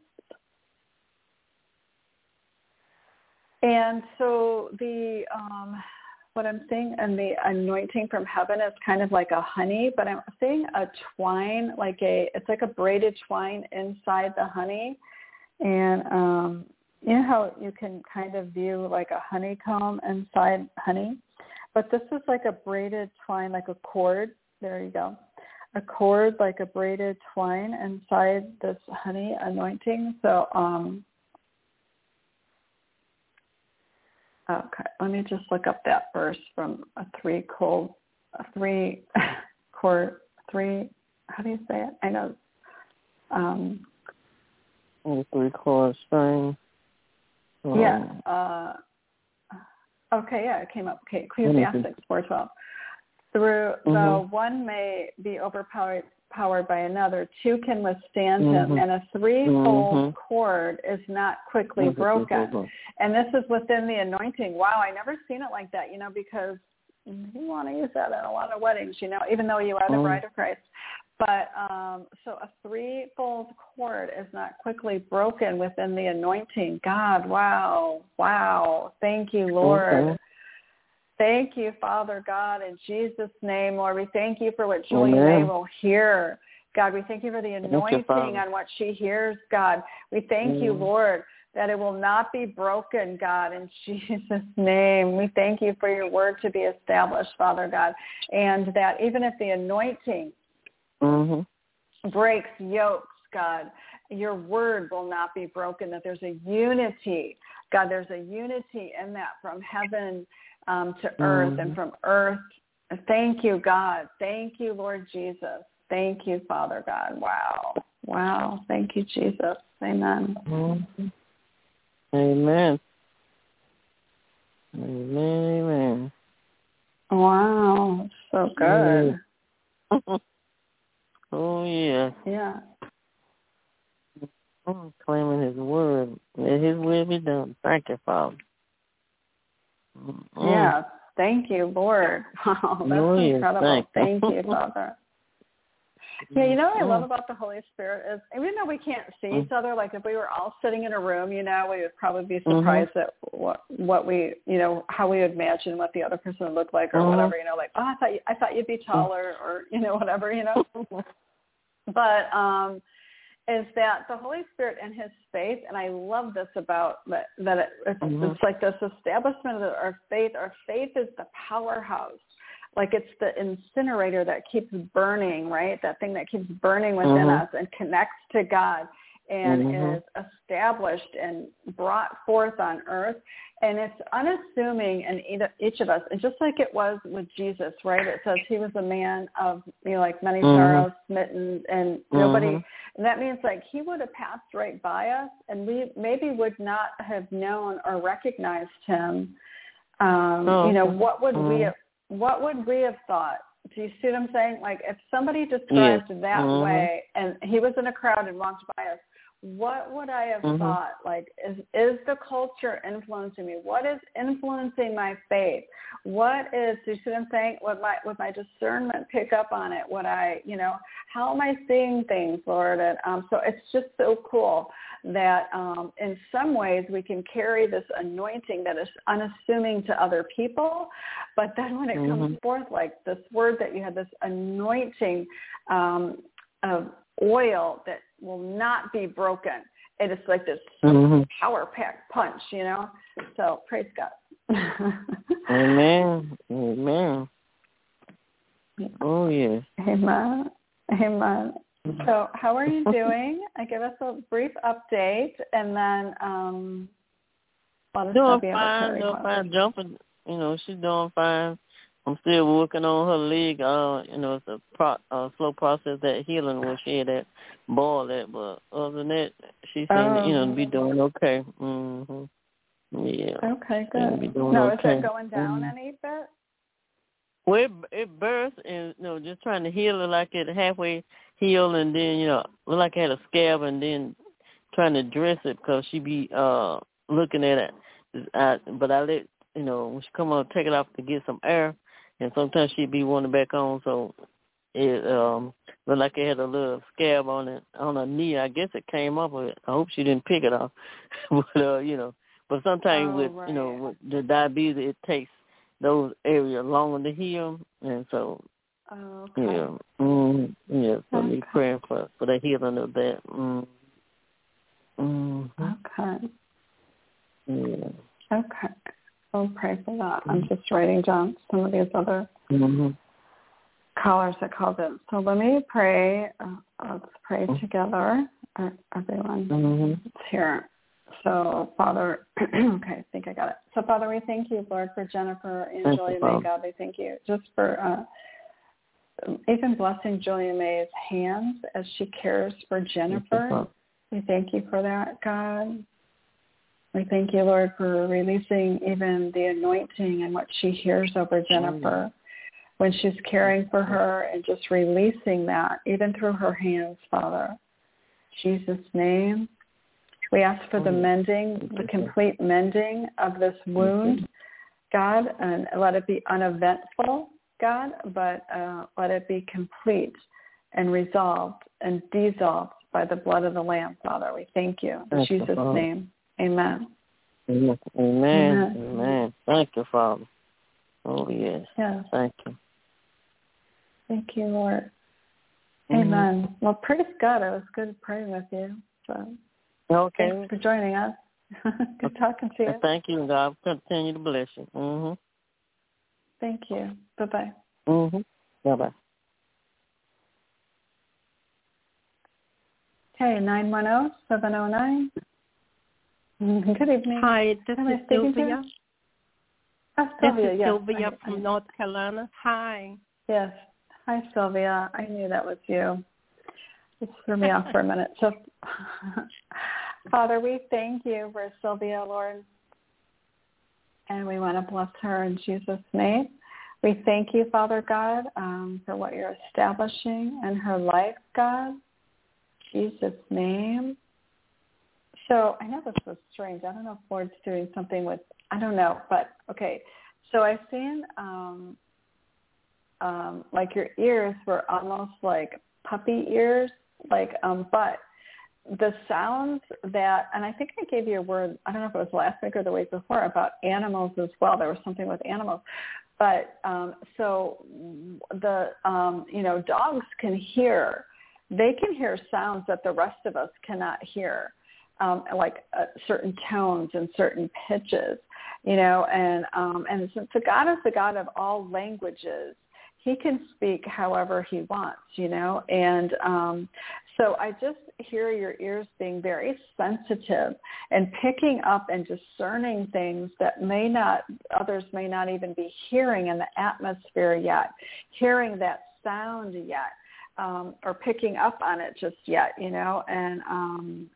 And so the um, what I'm seeing and the anointing from heaven is kind of like a honey, but I'm seeing a twine, like a it's like a braided twine inside the honey. And um, you know how you can kind of view like a honeycomb inside honey, but this is like a braided twine, like a cord. There you go. A cord like a braided twine inside this honey anointing. So, um, okay, let me just look up that verse from a three cold, a three cord, three, how do you say it? I know. Um, three cord string. Um, yeah. Uh, okay, yeah, it came up. Okay, Ecclesiastes four twelve. Through mm-hmm. though one may be overpowered powered by another, two can withstand mm-hmm. him, and a threefold mm-hmm. cord is not quickly mm-hmm. broken. And this is within the anointing. Wow, I never seen it like that, you know, because you want to use that at a lot of weddings, you know, even though you are the mm-hmm. bride of Christ. But um, so a threefold cord is not quickly broken within the anointing. God, wow, wow. Thank you, Lord. Okay. Thank you, Father God, in Jesus' name, Lord. We thank you for what Julie Amen. May will hear. God, we thank you for the anointing you, on what she hears, God. We thank mm. you, Lord, that it will not be broken, God, in Jesus' name. We thank you for your word to be established, Father God, and that even if the anointing mm-hmm. breaks yokes, God, your word will not be broken, that there's a unity. God, there's a unity in that from heaven Um, to earth mm-hmm. and from earth. Thank you, God. Thank you, Lord Jesus. Thank you, Father God. Wow. Wow. Thank you, Jesus. Amen. Mm-hmm. Amen. Amen. Amen. Wow. So good. Mm-hmm. Oh, yeah. Yeah. I'm claiming his word. Let his will be done. Thank you, Father. Mm. Yeah, thank you, Lord. Wow, that's oh, yes, incredible. Thank, thank you, Father. Yeah, you know what I love about the Holy Spirit is, even though we can't see each other, like if we were all sitting in a room, you know, we would probably be surprised mm-hmm. at what what we, you know, how we would imagine what the other person would look like or mm-hmm. whatever, you know, like, oh, I thought you, I thought you'd be taller or, you know, whatever, you know. But um is that the Holy Spirit and his faith, and I love this about that, that it, it's, mm-hmm. it's like this establishment of our faith. Our faith is the powerhouse. Like it's the incinerator that keeps burning, right? That thing that keeps burning within mm-hmm. us and connects to God and mm-hmm. is established and brought forth on earth. And it's unassuming in each of us. And just like it was with Jesus, right? It says he was a man of, you know, like many mm-hmm. sorrows, smitten, and nobody. Mm-hmm. And that means like he would have passed right by us, and we maybe would not have known or recognized him. Um, oh. You know, what would mm-hmm. we have, what would we have thought? Do you see what I'm saying? Like if somebody described yes. that mm-hmm. way, and he was in a crowd and walked by us, what would I have mm-hmm. thought? Like, is is the culture influencing me? What is influencing my faith? What is, do you see what I'm saying? Would my, would my discernment pick up on it? Would I, you know, how am I seeing things, Lord? And um, so it's just so cool that um, in some ways we can carry this anointing that is unassuming to other people, but then when it mm-hmm. comes forth, like this word that you had, this anointing um, of oil that will not be broken. It is like this mm-hmm. power-packed punch, you know. So praise God. Amen. Amen. Oh, yes. Amen. Amen. So how are you doing? I give us a brief update, and then um, let us doing fine. Doing fine. Jumping. You know, she's doing fine. I'm still working on her leg. Uh, you know, it's a pro, uh, slow process, that healing where she had that ball at. But other than that, she seems oh. to, you know, be doing okay. Mm-hmm. Yeah. Okay, good. Be doing no, okay. is it going down mm-hmm. any bit? Well, it, it burst and, you know, just trying to heal it like it halfway healed, and then, you know, look like I had a scab, and then trying to dress it because she be uh looking at it. I, but I let, you know, when she come on, take it off to get some air. And sometimes she'd be wanting back on, so it um looked like it had a little scab on it on her knee. I guess it came off of it. I hope she didn't pick it off. but uh, you know, but sometimes oh, with right. you know with the diabetes, it takes those areas longer to heal, and so oh, okay. yeah, mm, yeah. So okay. be praying for for the healing of that. Mm. Mm-hmm. Okay. Yeah. Okay. We'll pray for that. Mm-hmm. I'm just writing down some of these other mm-hmm. callers that called in. So let me pray. Uh, let's pray mm-hmm. together, uh, everyone. Mm-hmm. It's here. So, Father, okay, I think I got it. So, Father, we thank you, Lord, for Jennifer and Julia May. God, we thank you just for uh, even blessing Julia May's hands as she cares for Jennifer. We thank you for that, God. We thank you, Lord, for releasing even the anointing and what she hears over Jennifer when she's caring for her, and just releasing that even through her hands, Father. In Jesus' name. We ask for the mending, the complete mending of this wound, God, and let it be uneventful, God, but uh, let it be complete and resolved and dissolved by the blood of the Lamb, Father. We thank you. In thank Jesus' you, name, amen. Amen. Amen. Amen. Thank you, Father. Oh, yes. Yes. Thank you. Thank you, Lord. Mm-hmm. Amen. Well, praise God. It was good praying with you. So. Okay. Thanks for joining us. Good talking to you. Thank you, and God continue to bless you. Mm-hmm. Thank you. Bye-bye. Mm-hmm. Bye-bye. Okay, nine one zero, seven zero nine. Good evening. Hi, this Am is I Sylvia. Oh, Sylvia, this is yes. Sylvia I, from I, North Carolina. Hi. Yes. Hi, Sylvia. I knew that was you. Just threw me off for a minute. So, Father, we thank you for Sylvia, Lord, and we want to bless her in Jesus' name. We thank you, Father God, um, for what you're establishing in her life, God. In Jesus' name. So I know this was strange. I don't know if Lord's doing something with, I don't know, but okay. So I've seen um, um, like your ears were almost like puppy ears, like, um, but the sounds that, and I think I gave you a word, I don't know if it was last week or the week before, about animals as well. There was something with animals. But um, so the, um, you know, dogs can hear, they can hear sounds that the rest of us cannot hear, um, like uh, certain tones and certain pitches, you know, and, um, and since the God is the God of all languages, he can speak however he wants, you know, and um, so I just hear your ears being very sensitive and picking up and discerning things that may not, others may not even be hearing in the atmosphere yet, hearing that sound yet, um, or picking up on it just yet, you know, and um,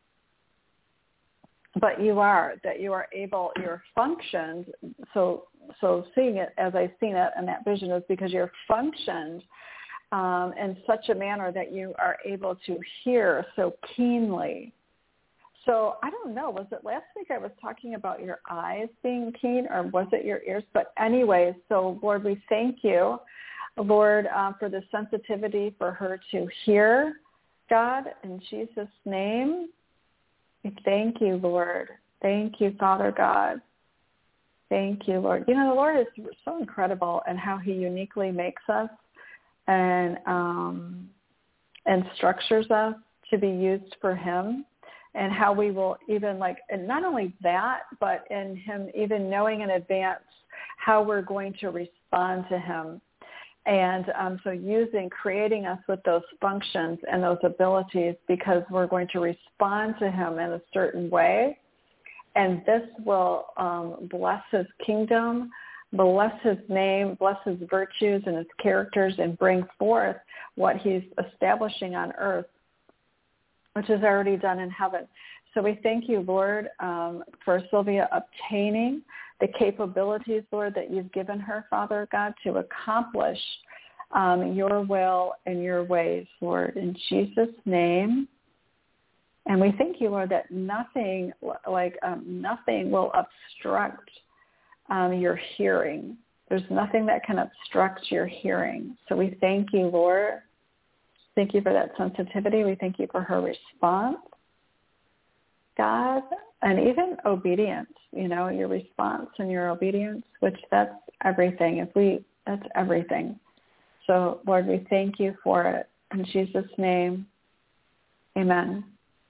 but you are, that you are able, you're functioned, so so seeing it as I've seen it, and that vision is because you're functioned um, in such a manner that you are able to hear so keenly. So I don't know, was it last week I was talking about your eyes being keen, or was it your ears? But anyways, so Lord, we thank you, Lord, uh, for the sensitivity for her to hear, God, in Jesus' name. We thank you, Lord. Thank you, Father God. Thank you, Lord. You know, the Lord is so incredible in how he uniquely makes us and um, and structures us to be used for him, and how we will even like, and not only that, but in him even knowing in advance how we're going to respond to him. And um, so using, creating us with those functions and those abilities because we're going to respond to him in a certain way. And this will um, bless his kingdom, bless his name, bless his virtues and his characters, and bring forth what he's establishing on earth, which is already done in heaven. So we thank you, Lord, um, for Sylvia obtaining the capabilities, Lord, that you've given her, Father God, to accomplish um, your will and your ways, Lord, in Jesus' name. And we thank you, Lord, that nothing, like um, nothing will obstruct um, your hearing There's nothing that can obstruct your hearing. So we thank you, Lord. Thank you for that sensitivity. We thank you for her response, God, and even obedience, you know, your response and your obedience, which that's everything. If we, that's everything. So, Lord, we thank you for it. In Jesus' name, amen.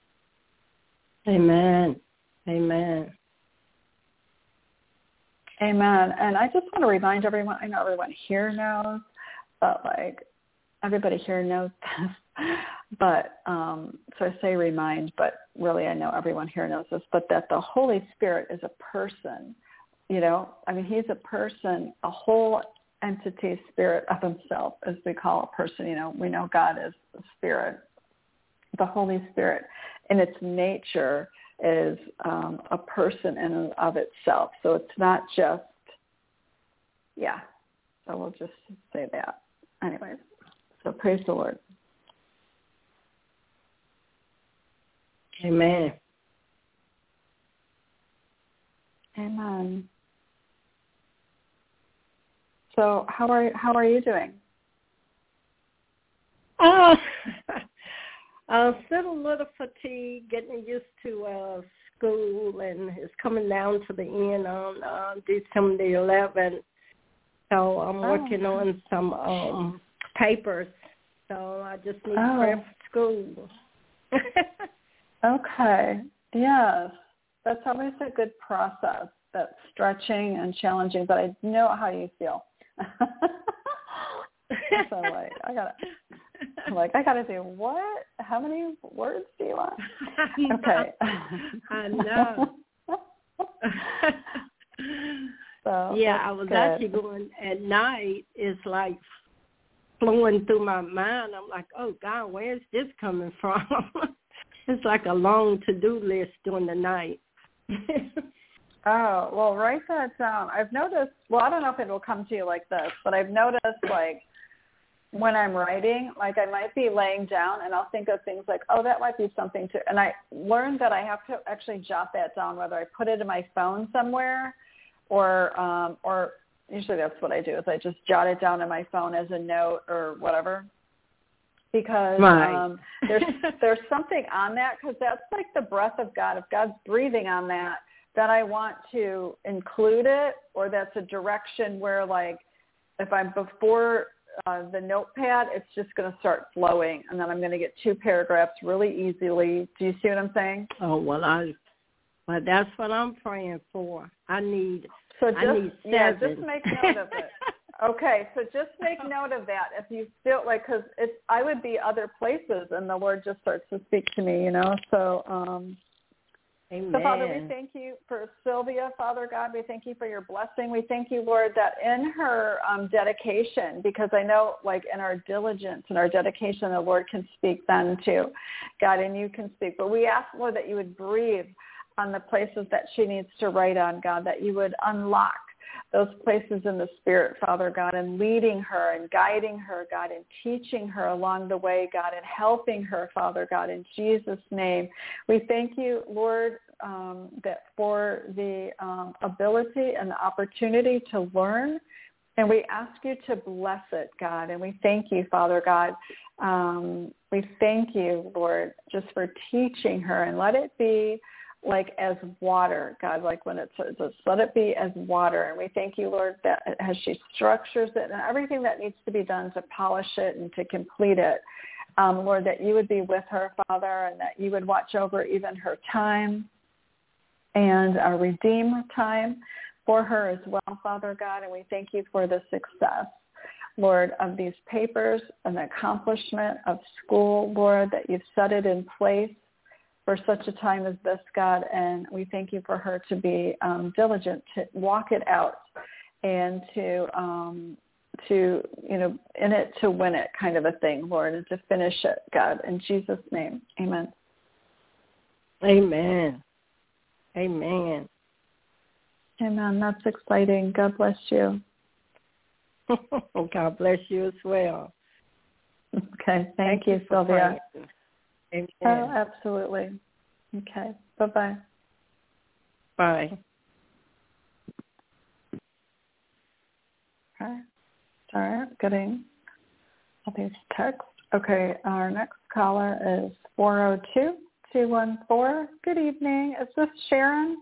Amen. Amen. Amen. And I just want to remind everyone, I know everyone here knows, but like everybody here knows this, but um, so I say remind, but really I know everyone here knows this, but that the Holy Spirit is a person, you know, I mean, he's a person, a whole entity spirit of himself, as we call a person. You know, we know God is a spirit. The Holy Spirit in its nature is um, a person in and of itself. So it's not just, yeah, so we'll just say that. Anyways, so praise the Lord. Amen. Amen. So how are how are you doing? Uh, I'm still a little fatigued, getting used to uh, school, and it's coming down to the end on uh, December the eleventh. So I'm oh. working on some um, papers. So I just need oh. prayer for school. Okay. Yes. That's always a good process, that stretching and challenging, but I know how you feel. So like, I gotta, I'm like, I gotta do what? How many words do you want? Okay. I know. So yeah, I was good. actually going at night. It's like flowing through my mind. I'm like, oh God, where's this coming from? It's like a long to-do list during the night. Oh, well, write that down. I've noticed, well, I don't know if it will come to you like this, but I've noticed, like, when I'm writing, like, I might be laying down and I'll think of things like, oh, that might be something to, and I learned that I have to actually jot that down, whether I put it in my phone somewhere or, um, or usually that's what I do, is I just jot it down in my phone as a note or whatever. Because right. um, there's there's something on that, because that's like the breath of God. If God's breathing on that, then I want to include it, or that's a direction where, like, if I'm before uh, the notepad, it's just going to start flowing, and then I'm going to get two paragraphs really easily. Do you see what I'm saying? Oh, well, I, well, that's what I'm praying for. I need, so just, I need seven. Yeah, just make note of it. Okay, so just make note of that. If you feel like, because it's, I would be other places, and the Lord just starts to speak to me, you know. So, um, Amen. so Father, we thank you for Sylvia, Father God. We thank you for your blessing. We thank you, Lord, that in her um, dedication, because I know, like, in our diligence and our dedication, the Lord can speak then too, God, and you can speak. But we ask, Lord, that you would breathe on the places that she needs to write on, God, that you would unlock those places in the Spirit, Father God, and leading her and guiding her, God, and teaching her along the way, God, and helping her, Father God, in Jesus' name. We thank you, Lord, um, that for the um, ability and the opportunity to learn, and we ask you to bless it, God, and we thank you, Father God. Um, we thank you, Lord, just for teaching her, and let it be like as water, God, like when it says, let it be as water. And we thank you, Lord, that as she structures it and everything that needs to be done to polish it and to complete it, um, Lord, that you would be with her, Father, and that you would watch over even her time and uh, redeem her time for her as well, Father God. And we thank you for the success, Lord, of these papers and the accomplishment of school, Lord, that you've set it in place for such a time as this, God, and we thank you for her to be um, diligent to walk it out and to, um, to you know, in it to win it kind of a thing, Lord, and to finish it, God, in Jesus' name, amen. Amen. Amen. Amen. That's exciting. God bless you. God bless you as well. Okay. Thank, Thank you, you Sylvia. Praying. Amen. Oh, absolutely. Okay. Bye-bye. Bye. Okay. Sorry, getting all these texts. Okay, our next caller is four oh two, two one four. Good evening. Is this Sharon?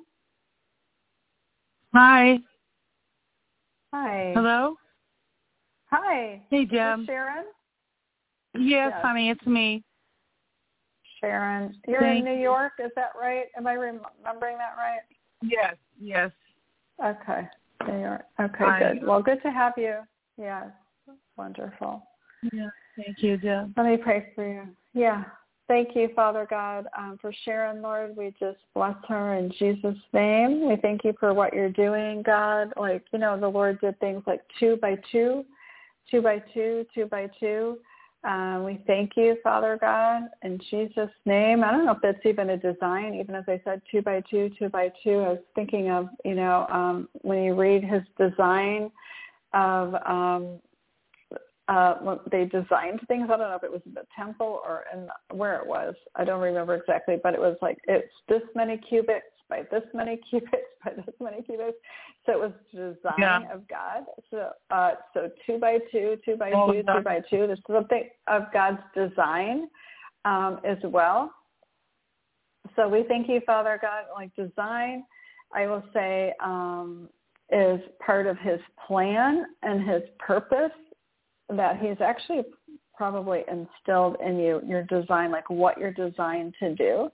Hi. Hi. Hello? Hi. Hey, Deb. Is this Sharon? Yes, Yes, honey, it's me. Sharon. You're Thank in New York, is that right? Am I remembering that right? Yes, yes. Okay. New York. Okay, Hi. good. Well, good to have you. Yes. Wonderful. Yeah, thank you, Deb. Let me pray for you. Yeah. Thank you, Father God, um, for Sharon, Lord. We just bless her in Jesus' name. We thank you for what you're doing, God. Like, you know, the Lord did things like two by two, two by two, two by two. Um, we thank you, Father God, in Jesus' name. I don't know if that's even a design, even as I said two by two, two by two. I was thinking of, you know, um, when you read his design of um, uh, when they designed things. I don't know if it was in the temple or in the, where it was. I don't remember exactly, but it was like it's this many cubits by this many cubits by this many cubits. So it was the design yeah. of God. So uh, so two by two, two by oh, two, God. two by two. There's something of God's design um, as well. So we thank you, Father God. Like design, I will say, um, is part of his plan and his purpose that he's actually probably instilled in you, your design, like what you're designed to do.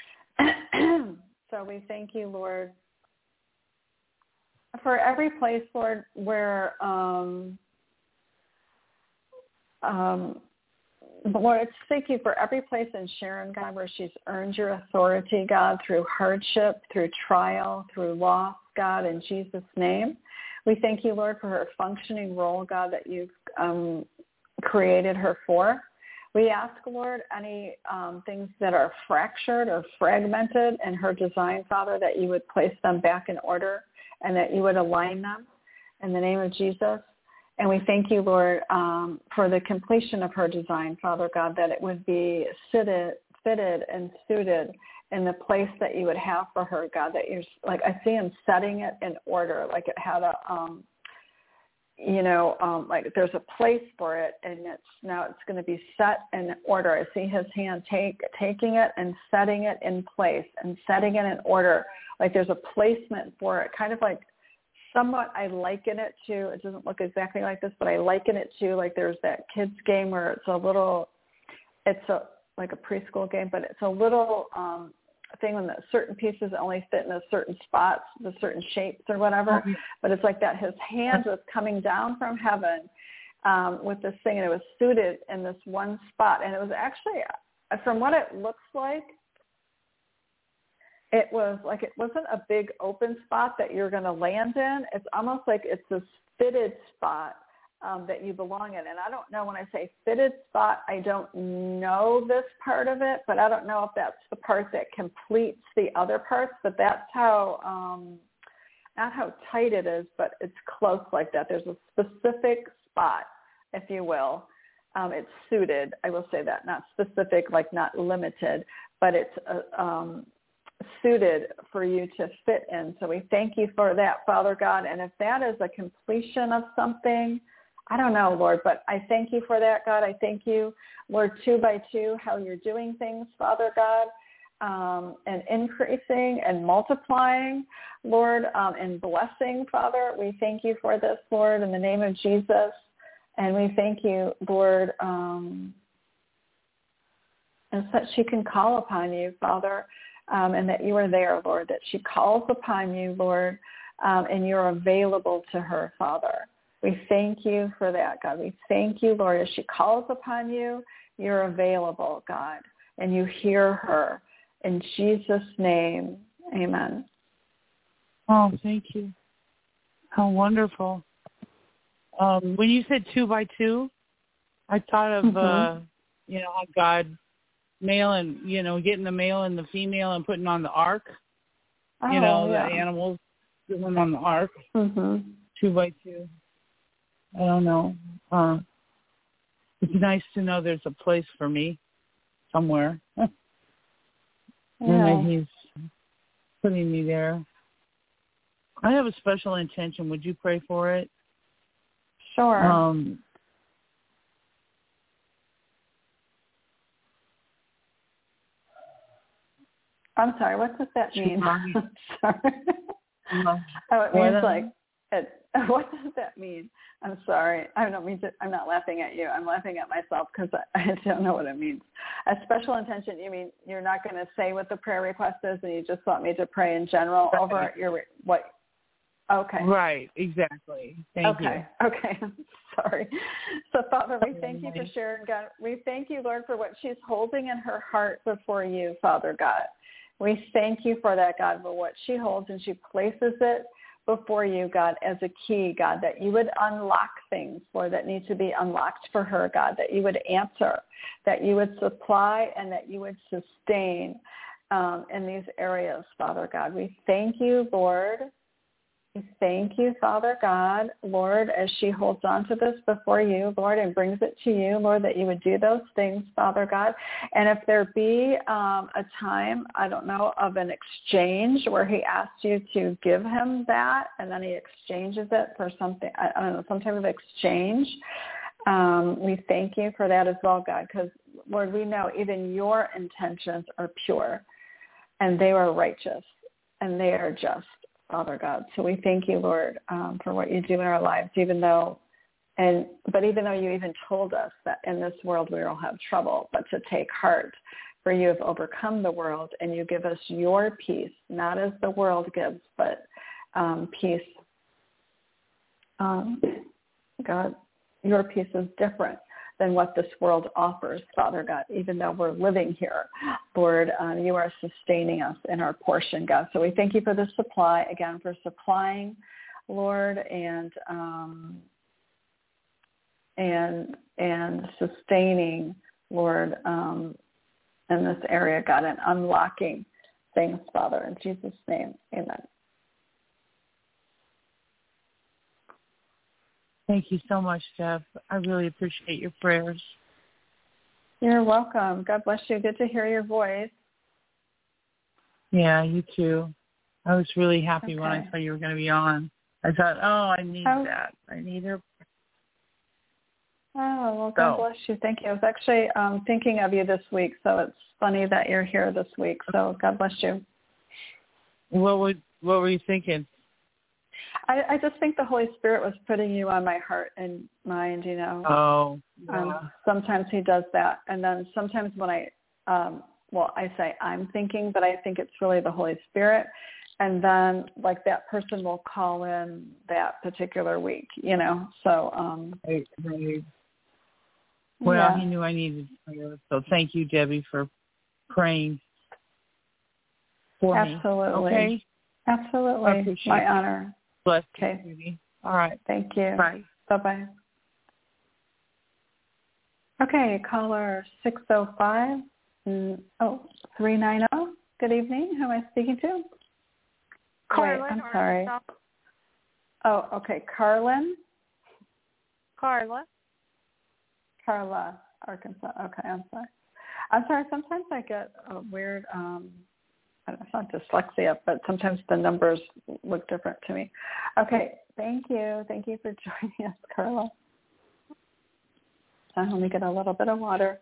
So we thank you, Lord, for every place, Lord, where, um, um, Lord, thank you for every place in Sharon, God, where she's earned your authority, God, through hardship, through trial, through loss, God, in Jesus' name. We thank you, Lord, for her functioning role, God, that you've um, created her for. We ask, Lord, any um, things that are fractured or fragmented in her design, Father, that you would place them back in order and that you would align them in the name of Jesus. And we thank you, Lord, um, for the completion of her design, Father God, that it would be fitted, fitted and suited in the place that you would have for her, God, that you're like, I see him setting it in order, like it had a, um, you know, um, like there's a place for it and it's now it's going to be set in order. I see his hand take, taking it and setting it in place and setting it in order. Like there's a placement for it, kind of like somewhat I liken it to, it doesn't look exactly like this, but I liken it to like there's that kids game where it's a little, it's a, like a preschool game, but it's a little um, thing when the certain pieces only fit in a certain spots, the certain shapes or whatever. Mm-hmm. But it's like that his hand was coming down from heaven um, with this thing, and it was suited in this one spot. And it was actually, from what it looks like, it was like it wasn't a big open spot that you're going to land in. It's almost like it's this fitted spot um, that you belong in. And I don't know, when I say fitted spot, I don't know this part of it, but I don't know if that's the part that completes the other parts. But that's how, um, not how tight it is, but it's close like that. There's a specific spot, if you will. Um, it's suited. I will say that, not specific, like not limited, but it's uh, um, suited for you to fit in. So we thank you for that, Father God. And if that is a completion of something, I don't know, Lord, but I thank you for that, God. I thank you, Lord, two by two, how you're doing things, Father God, um, and increasing and multiplying, Lord, um, and blessing, Father. We thank you for this, Lord, in the name of Jesus. And we thank you, Lord, um, and that she can call upon you, Father, um, and that you are there, Lord, that she calls upon you, Lord, um, and you're available to her, Father. We thank you for that, God. We thank you, Lord, as she calls upon you, you're available, God, and you hear her. In Jesus' name, amen. Oh, thank you. How wonderful. Um, when you said two by two, I thought of, mm-hmm. uh, you know, how God male and, you know, getting the male and the female and putting on the ark, oh, you know, yeah. the animals, putting them on the ark, mm-hmm. two by two. I don't know. Uh, it's nice to know there's a place for me somewhere. Yeah. And he's putting me there. I have a special intention. Would you pray for it? Sure. Um, I'm sorry. What does that mean? I'm sorry. Oh, it What, means um, like it. What does that mean? I'm sorry. I don't mean to. I'm not laughing at you. I'm laughing at myself because I, I don't know what it means. A special intention. You mean you're not going to say what the prayer request is, and you just want me to pray in general Right. over your what? Okay. Right. Exactly. Thank okay. you. Okay. Sorry. So, Father, we thank you for sharing, God. We thank you, Lord, for what she's holding in her heart before you, Father God. We thank you for that, God, for what she holds, and she places it before you, God, as a key, God, that you would unlock things, Lord, that need to be unlocked for her, God, that you would answer, that you would supply, and that you would sustain um, in these areas, Father God. We thank you, Lord. We thank you, Father God, Lord, as she holds on to this before you, Lord, and brings it to you, Lord, that you would do those things, Father God. And if there be um, a time, I don't know, of an exchange where he asked you to give him that, and then he exchanges it for something, I don't know, some type of exchange, um, we thank you for that as well, God, because, Lord, we know even your intentions are pure, and they are righteous, and they are just, Father God. So we thank you, Lord, um, for what you do in our lives, even though, and but even though you even told us that in this world we will have trouble, but to take heart, for you have overcome the world, and you give us your peace, not as the world gives, but um, peace. Um, God, your peace is different than what this world offers, Father God, even though we're living here. Lord, um, you are sustaining us in our portion, God. So we thank you for the supply, again, for supplying, Lord, and um, and and sustaining, Lord, um, in this area, God, and unlocking things, Father. In Jesus' name, amen. Thank you so much, Deb. I really appreciate your prayers. You're welcome. God bless you. Good to hear your voice. Yeah, you too. I was really happy Okay. when I saw you were going to be on. I thought, oh, I need Oh. that. I need her. Oh, well, God So. bless you. Thank you. I was actually um, thinking of you this week, so it's funny that you're here this week. So God bless you. What would what were you thinking? I, I just think the Holy Spirit was putting you on my heart and mind, you know. Oh, yeah. Um, sometimes he does that. And then sometimes when I, um, well, I say I'm thinking, but I think it's really the Holy Spirit. And then, like, that person will call in that particular week, you know. So, um, Right, right. Well, yeah. he knew I needed prayer. So thank you, Debbie, for praying for Absolutely. me. Okay? Absolutely. I appreciate My it. honor. Bless Okay. you, Judy. All right. Thank you. Bye. Bye-bye. Okay, caller six oh five, oh, three nine oh. Good evening. Who am I speaking to? Carla. Wait, I'm sorry. Oh, okay. Carlin? Carla. Carla, Arkansas. Okay, I'm sorry. I'm sorry. Sometimes I get a weird, um, I don't know, it's not dyslexia, but sometimes the numbers look different to me. Okay, thank you. Thank you for joining us, Carla. So let me get a little bit of water.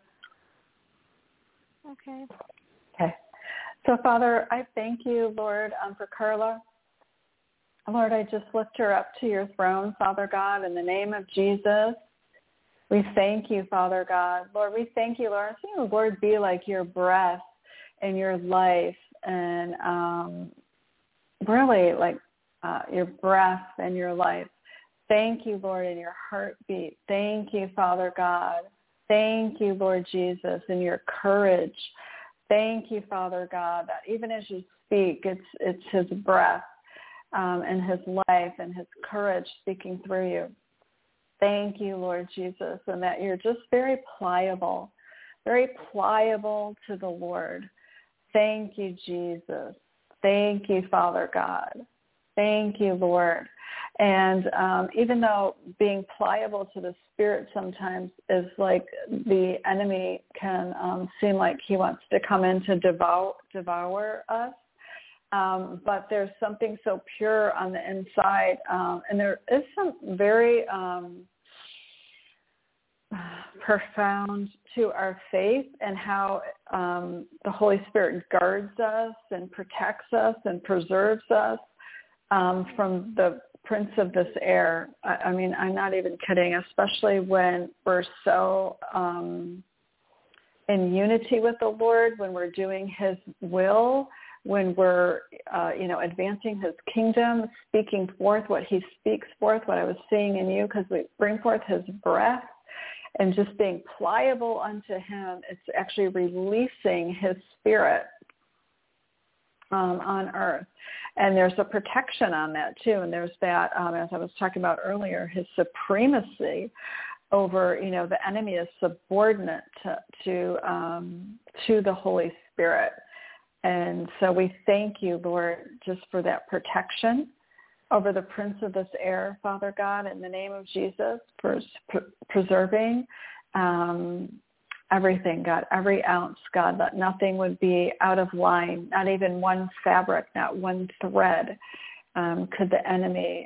Okay. Okay. So, Father, I thank you, Lord, um, for Carla. Lord, I just lift her up to your throne, Father God, in the name of Jesus. We thank you, Father God. Lord, we thank you, Lord. See the Lord be like your breath and your life and um, really like uh, your breath and your life. Thank you, Lord, in your heartbeat. Thank you, Father God. Thank you, Lord Jesus, in your courage. Thank you, Father God, that even as you speak, it's it's his breath um, and his life and his courage speaking through you. Thank you, Lord Jesus, and that you're just very pliable, very pliable to the Lord. Thank you, Jesus. Thank you, Father God. Thank you, Lord. And um, even though being pliable to the Spirit sometimes is like the enemy can um, seem like he wants to come in to devour, devour us, um, but there's something so pure on the inside, um, and there is some very um, profound to our faith and how um, the Holy Spirit guards us and protects us and preserves us um, from the prince of this air. I, I mean, I'm not even kidding, especially when we're so um, in unity with the Lord, when we're doing his will, when we're, uh, you know, advancing his kingdom, speaking forth what he speaks forth, what I was seeing in you, because we bring forth his breath, and just being pliable unto him. It's actually releasing his spirit um, on earth. And there's a protection on that too. And there's that, um, as I was talking about earlier, his supremacy over, you know, the enemy is subordinate to to, um, to the Holy Spirit. And so we thank you, Lord, just for that protection over the prince of this air, Father God, in the name of Jesus, for pre- preserving um, everything, God, every ounce, God, that nothing would be out of line, not even one fabric, not one thread um, could the enemy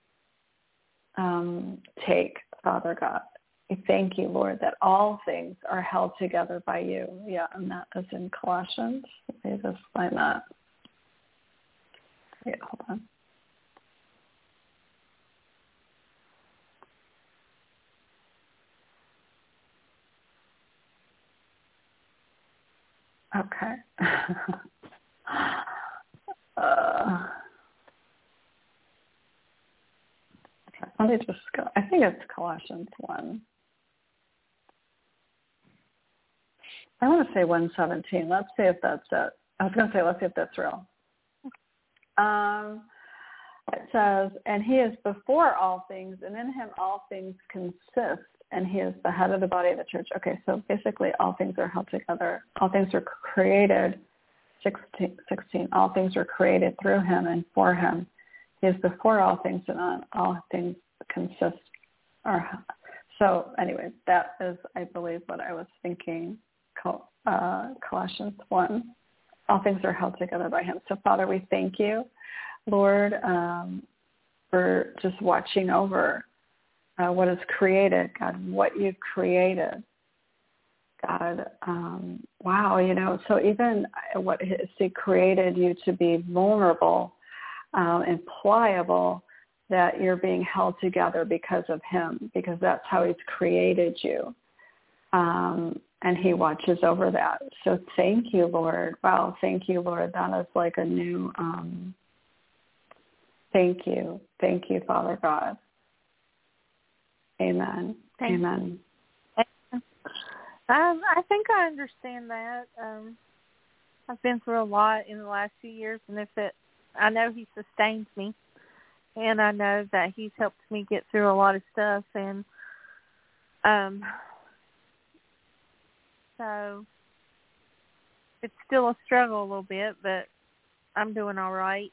um, take, Father God. We thank you, Lord, that all things are held together by you. Yeah, and that is in Colossians. Let me just find that. Wait, hold on. Okay. uh, okay. Let me just go. I think it's Colossians one. I want to say one seventeen. Let's see if that's it. I was going to say, let's see if that's real. Um, it says, and he is before all things, and in him all things consist, and he is the head of the body of the church. Okay, so basically all things are held together. All things are created, sixteen, sixteen, all things are created through him and for him. He is before all things, and on all things consist. Or, so anyway, that is, I believe, what I was thinking, uh, Colossians one. All things are held together by him. So, Father, we thank you, Lord, um, for just watching over Uh, what is created, God, what you've created, God. Um, wow, you know, so even what he created you to be vulnerable um, and pliable, that you're being held together because of him, because that's how he's created you. Um, and he watches over that. So thank you, Lord. Wow, thank you, Lord. That is like a new, um, thank you. Thank you, Father God. Amen. Thank Amen. Um, I think I understand that. Um, I've been through a lot in the last few years, and if it, I know he sustains me, and I know that he's helped me get through a lot of stuff, and um, so it's still a struggle a little bit, but I'm doing all right.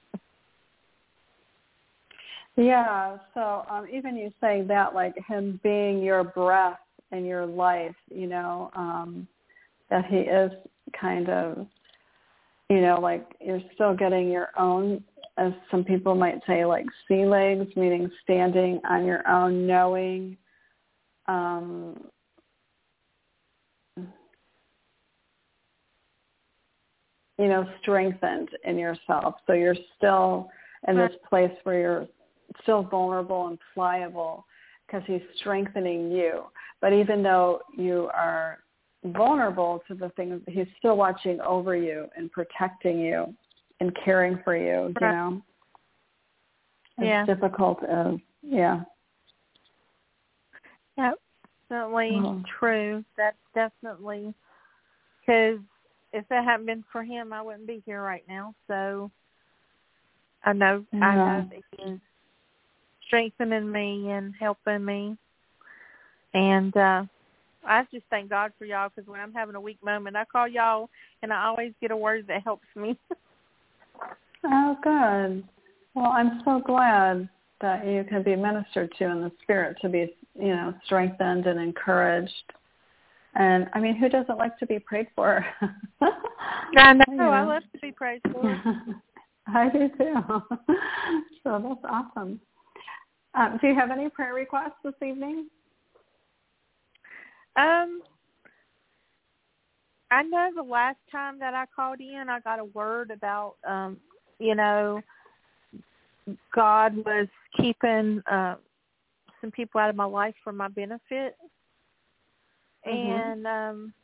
Yeah, so um, even you saying that, like him being your breath and your life, you know, um, that he is kind of, you know, like you're still getting your own, as some people might say, like sea legs, meaning standing on your own, knowing, um, you know, strengthened in yourself. So you're still in this place where you're still vulnerable and pliable because he's strengthening you. But even though you are vulnerable to the things, he's still watching over you and protecting you and caring for you, you know. As yeah. difficult as, yeah. Yeah, definitely oh. true. That's definitely, because if that hadn't been for him, I wouldn't be here right now. So I know, yeah. I know that he is strengthening me and helping me. And uh, I just thank God for y'all, because when I'm having a weak moment, I call y'all, and I always get a word that helps me. Oh, good. Well, I'm so glad that you can be ministered to in the spirit, to be, you know, strengthened and encouraged. And, I mean, who doesn't like to be prayed for? I know. You know. I love to be prayed for. I do, too. So that's awesome. Um, do you have any prayer requests this evening? Um, I know the last time that I called in, I got a word about, um, you know, God was keeping uh, some people out of my life for my benefit. Mm-hmm. And um,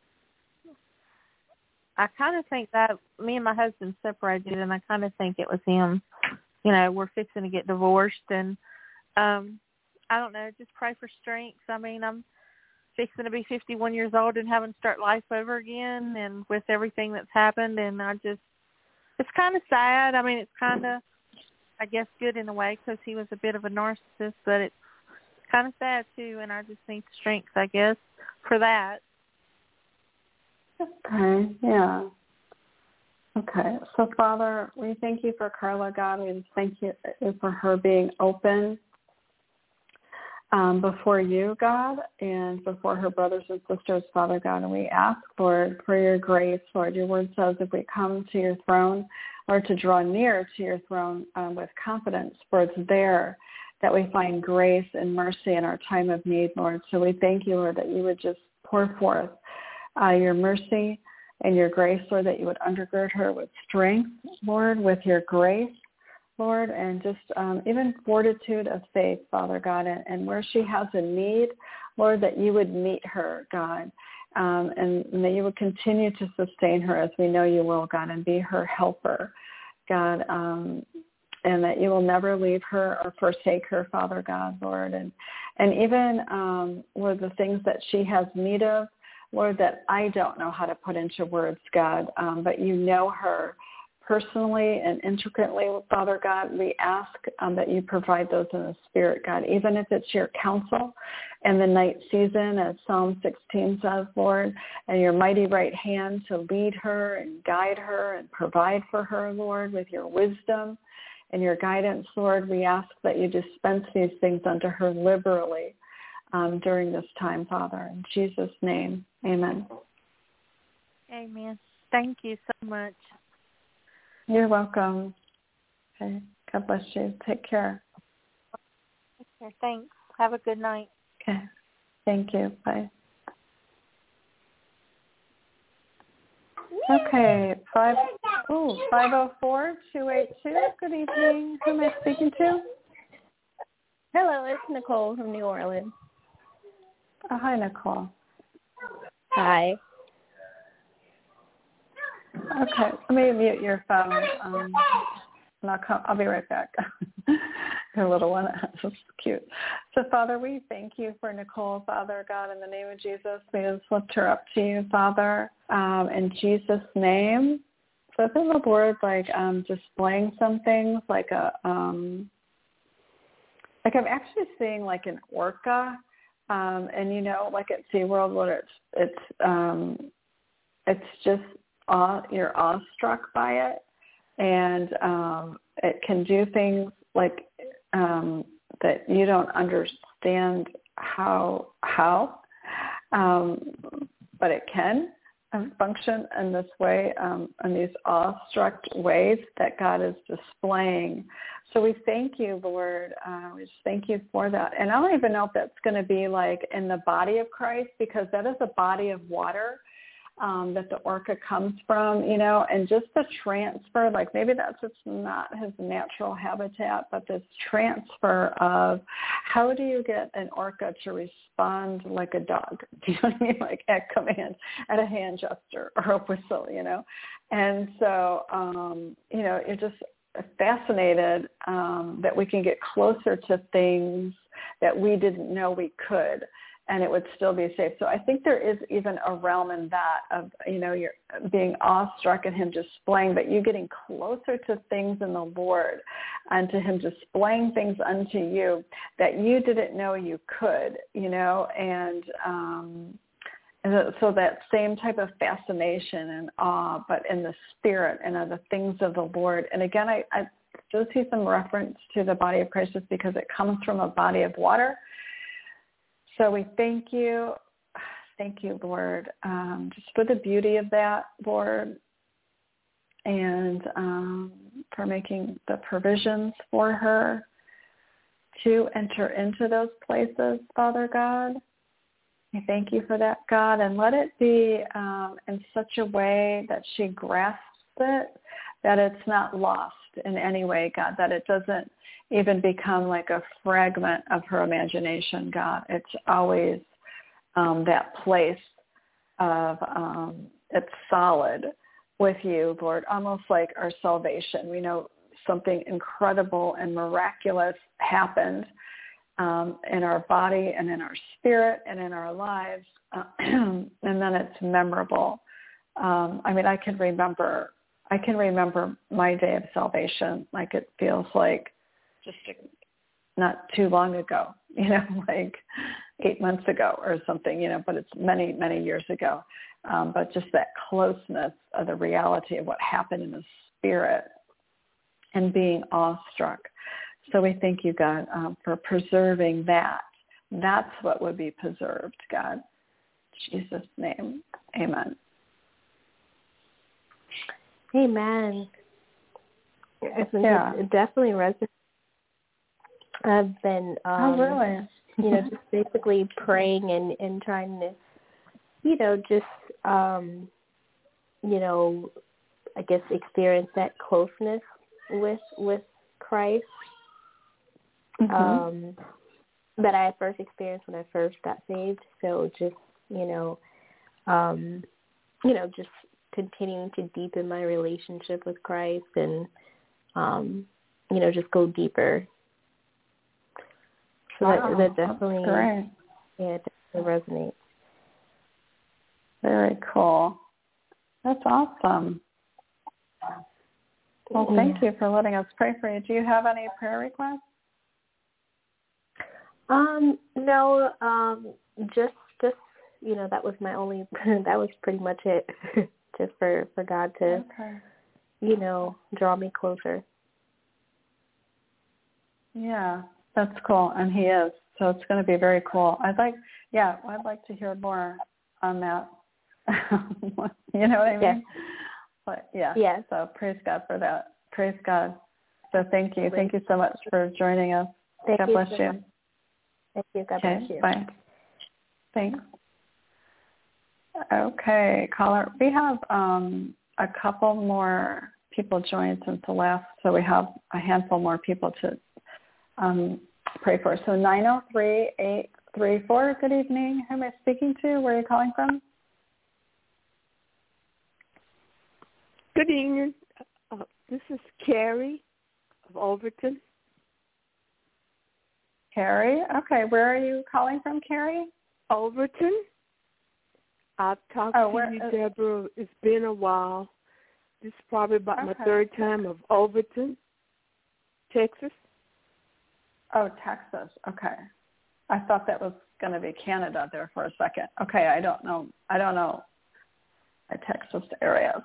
I kind of think that me and my husband separated, and I kind of think it was him. You know, we're fixing to get divorced, and um, I don't know, just pray for strength. I mean, I'm fixing to be fifty-one years old and having to start life over again, and with everything that's happened, and I just, it's kind of sad. I mean, it's kind of, I guess, good in a way because he was a bit of a narcissist, but it's kind of sad too, and I just need strength, I guess, for that. Okay, yeah. Okay, so Father, we thank you for Carla, God. We just thank you for her being open um, before you, God, and before her brothers and sisters, Father God. And we ask, Lord, for your grace, Lord. Your word says if we come to your throne or to draw near to your throne um, with confidence, for it's there that we find grace and mercy in our time of need, Lord. So we thank you, Lord, that you would just pour forth uh, your mercy and your grace, Lord, that you would undergird her with strength, Lord, with your grace, Lord, and just um, even fortitude of faith, Father God, and, and where she has a need, Lord, that you would meet her, God, um, and, and that you would continue to sustain her as we know you will, God, and be her helper, God, um, and that you will never leave her or forsake her, Father God, Lord, and, and even, um, Lord, the things that she has need of, Lord, that I don't know how to put into words, God, um, but you know her personally and intricately, Father God. We ask um, that you provide those in the Spirit, God, even if it's your counsel in the night season, as Psalm sixteen says, Lord, and your mighty right hand to lead her and guide her and provide for her, Lord, with your wisdom and your guidance, Lord. We ask that you dispense these things unto her liberally Um, during this time, Father. In Jesus' name, amen. Amen. Thank you so much. You're welcome. Okay. God bless you. Take care. Okay, thanks. Have a good night. Okay. Thank you. Bye. Okay. Five. Ooh, five oh four, two eight two. Good evening. Who am I speaking to? Hello, it's Nicole from New Orleans. Oh, hi, Nicole. Hi. Okay, let me mute your phone. Um, and I'll, come, I'll be right back. Your little one, that's cute. So, Father, we thank you for Nicole, Father God, in the name of Jesus. We just lift her up to you, Father, um, in Jesus' name. So, I feel the Lord like um, displaying some things, like a, um, like I'm actually seeing like an orca. Um, and, you know, like at SeaWorld, where it's, it's, um, it's just, awe, you're awestruck by it. And um, it can do things like um, that you don't understand how, how, um, but it can function in this way, um, in these awestruck ways that God is displaying. So we thank you, Lord. Uh, we just thank you for that. And I don't even know if that's going to be like in the body of Christ, because that is a body of water um, that the orca comes from, you know, and just the transfer, like maybe that's just not his natural habitat, but this transfer of how do you get an orca to respond like a dog? Do you know what I mean? Like at command, at a hand gesture or a whistle, you know? And so, um, you know, you're just fascinated um, that we can get closer to things that we didn't know we could, and it would still be safe. So I think there is even a realm in that of, you know, you're being awestruck at him displaying, but you getting closer to things in the Lord and to him displaying things unto you that you didn't know you could, you know, and um, And so that same type of fascination and awe, but in the spirit and of the things of the Lord. And again, I, I do see some reference to the body of Christ just because it comes from a body of water. So we thank you. Thank you, Lord, um, just for the beauty of that, Lord, and um, for making the provisions for her to enter into those places, Father God. We thank you for that, God, and let it be um, in such a way that she grasps it, that it's not lost in any way, God, that it doesn't even become like a fragment of her imagination, God. It's always um, that place of um, it's solid with you, Lord, almost like our salvation. We know something incredible and miraculous happened um, in our body and in our spirit and in our lives, uh, and then it's memorable. Um, I mean, I can remember, I can remember my day of salvation, like it feels like just not too long ago, you know, like eight months ago or something, you know, but it's many, many years ago. Um, but just that closeness of the reality of what happened in the spirit and being awestruck. So we thank you, God, um, for preserving that. That's what would be preserved, God. In Jesus' name, amen. Amen. It's, yeah. It definitely resonates. I've been, um, oh, really? you know, just basically praying and, and trying to, you know, just, um, you know, I guess experience that closeness with with Christ mm-hmm. um, that I first experienced when I first got saved. So just, you know, um, you know, just continuing to deepen my relationship with Christ and, um, you know, just go deeper. So wow, that, that definitely, great. yeah, it definitely resonates. Very cool. That's awesome. Well, thank yeah. you for letting us pray for you. Do you have any prayer requests? Um, no, um, just, just, you know, that was my only, that was pretty much it, just for, for God to, okay. you know, draw me closer. Yeah, that's cool. And he is. So it's going to be very cool. I'd like, yeah, I'd like to hear more on that. You know what I mean? Yes. But yeah. Yes. So praise God for that. Praise God. So thank you. Thank you so much for joining us. Thank God you bless so you. much. Thank you. God okay, bless you. Bye. Thanks. Okay, caller. We have um, a couple more people joined since the last, so we have a handful more people to um, pray for. So nine oh three, eight three four, good evening. Who am I speaking to? Where are you calling from? Good evening. Uh, this is Carrie of Overton. Carrie? Okay, where are you calling from, Carrie? Overton. I've talked oh, to where, you, uh, Deborah. It's been a while. This is probably about okay. my third time of Overton, Texas. Oh, Texas. Okay. I thought that was going to be Canada there for a second. Okay, I don't know. I don't know my Texas areas.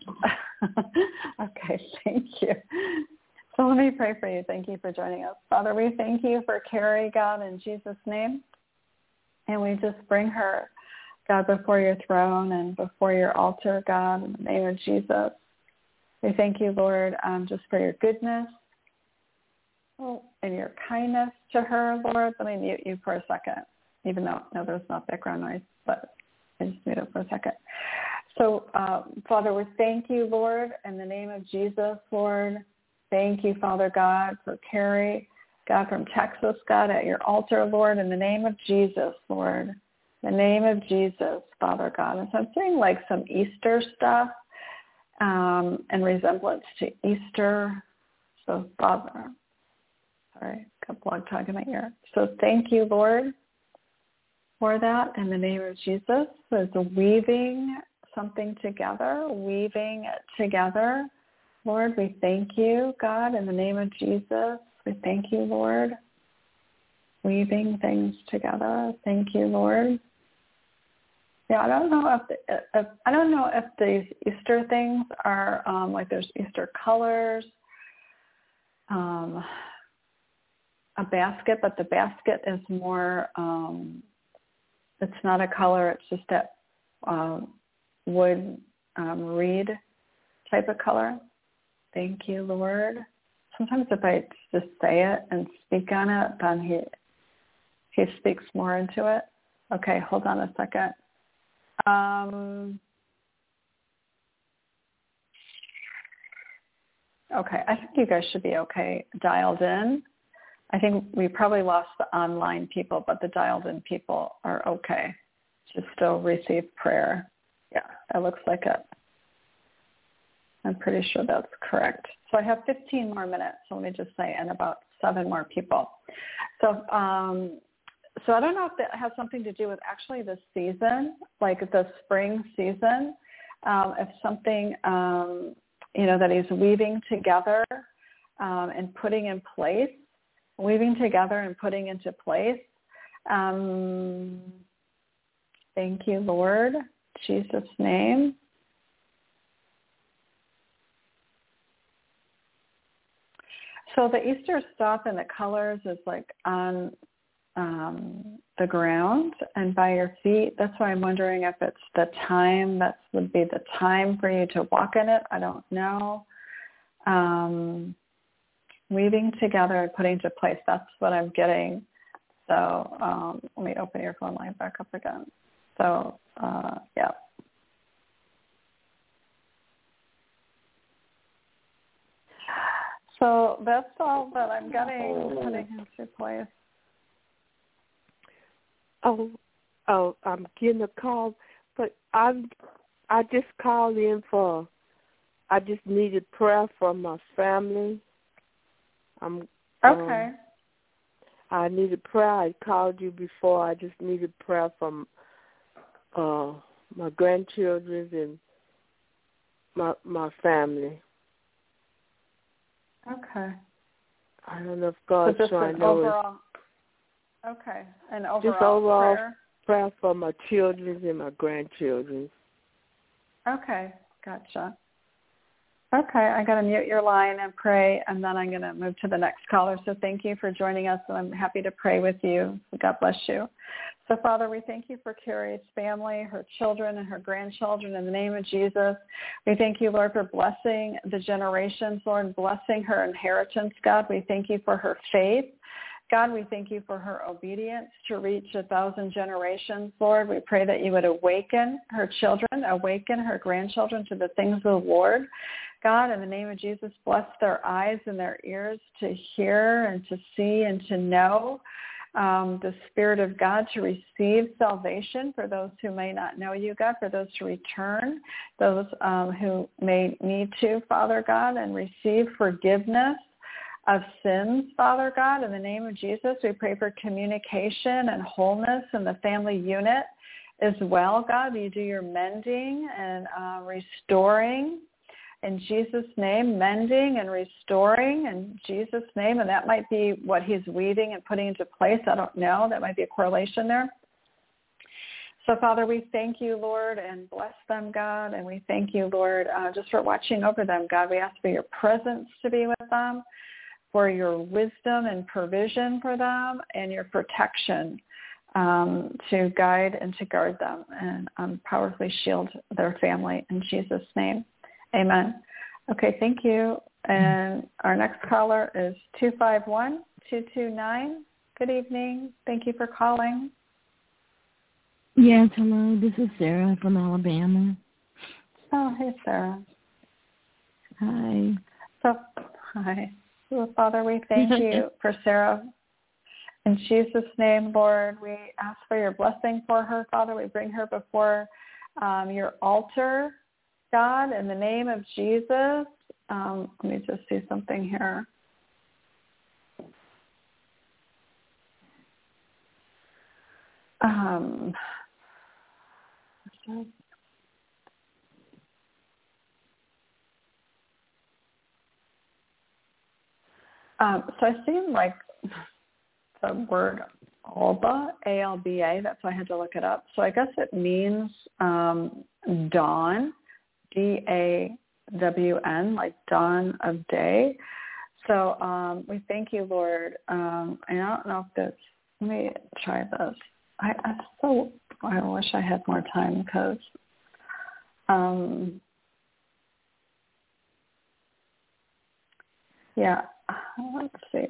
Okay, thank you. So let me pray for you. Thank you for joining us. Father, we thank you for Carrie, God, in Jesus' name. And we just bring her, God, before your throne and before your altar, God, in the name of Jesus. We thank you, Lord, um, just for your goodness and your kindness to her, Lord. Let me mute you for a second, even though no, there's not background noise, but I just mute it for a second. So, uh, Father, we thank you, Lord, in the name of Jesus, Lord. Thank you, Father God, for Carrie, God, from Texas, God, at your altar, Lord, in the name of Jesus, Lord. In the name of Jesus, Father God. And so I'm seeing like some Easter stuff um, in resemblance to Easter. So, Father, sorry, got blog talk in my ear. So thank you, Lord, for that in the name of Jesus. There's a weaving something together, weaving it together. Lord, we thank you, God, in the name of Jesus. We thank you, Lord, weaving things together. Thank you, Lord. Yeah, I don't know if, the, if I don't know if these Easter things are um, like there's Easter colors, um, a basket, but the basket is more. Um, it's not a color. It's just that uh, wood um, reed type of color. Thank you, Lord. Sometimes if I just say it and speak on it, then he he speaks more into it. Okay, hold on a second. Um, okay, I think you guys should be okay dialed in. I think we probably lost the online people, but the dialed in people are okay to still receive prayer. Yeah, it looks like it. I'm pretty sure that's correct. So I have fifteen more minutes, so let me just say, and about seven more people. So um, so I don't know if that has something to do with actually the season, like the spring season, um, if something, um, you know, that he's weaving together um, and putting in place, weaving together and putting into place. Um, thank you, Lord. Jesus' name. So the Easter stuff and the colors is like on um, the ground and by your feet. That's why I'm wondering if it's the time, that would be the time for you to walk in it. I don't know. Um, weaving together and putting into place. That's what I'm getting. So um, let me open your phone line back up again. So, uh, yeah. So that's all that I'm getting, putting into place. Oh, oh, I'm getting a call, but I'm, I just called in for, I just needed prayer for my family. I'm okay. Um, I needed prayer. I called you before. I just needed prayer from uh, my grandchildren and my my family. Okay. I don't know if God's so just trying an to overall. Okay, an overall just overall prayer. prayer for my children and my grandchildren. Okay, gotcha. Okay, I'm going to mute your line and pray, and then I'm going to move to the next caller. So thank you for joining us, and I'm happy to pray with you. God bless you. So, Father, we thank you for Carrie's family, her children, and her grandchildren in the name of Jesus. We thank you, Lord, for blessing the generations, Lord, blessing her inheritance, God. We thank you for her faith. God, we thank you for her obedience to reach a thousand generations, Lord. We pray that you would awaken her children, awaken her grandchildren to the things of the Lord. God, in the name of Jesus, bless their eyes and their ears to hear and to see and to know um, the Spirit of God, to receive salvation for those who may not know you, God, for those to return, those um, who may need to, Father God, and receive forgiveness of sins, Father God. In the name of Jesus, we pray for communication and wholeness in the family unit as well, God. You do your mending and uh, restoring in Jesus' name, mending and restoring in Jesus' name, and that might be what he's weaving and putting into place. I don't know. That might be a correlation there. So, Father, we thank you, Lord, and bless them, God, and we thank you, Lord, uh, just for watching over them, God. We ask for your presence to be with them, for your wisdom and provision for them, and your protection um, to guide and to guard them and um, powerfully shield their family in Jesus' name. Amen. Okay, thank you. And our next caller is two five one, two two nine. Good evening. Thank you for calling. Yes, hello. This is Sarah from Alabama. Oh, hey, Sarah. Hi. So, hi. Well, Father, we thank you for Sarah. In Jesus' name, Lord, we ask for your blessing for her, Father. We bring her before um, your altar, God, in the name of Jesus. Um, let me just see something here. Um, um, so I see like the word Alba, A L B A. That's why I had to look it up. So I guess it means um, dawn, D A W N, like dawn of day. So um, we thank you, Lord. Um, I don't know if this, let me try this. I, I so I wish I had more time because um, yeah, let's see.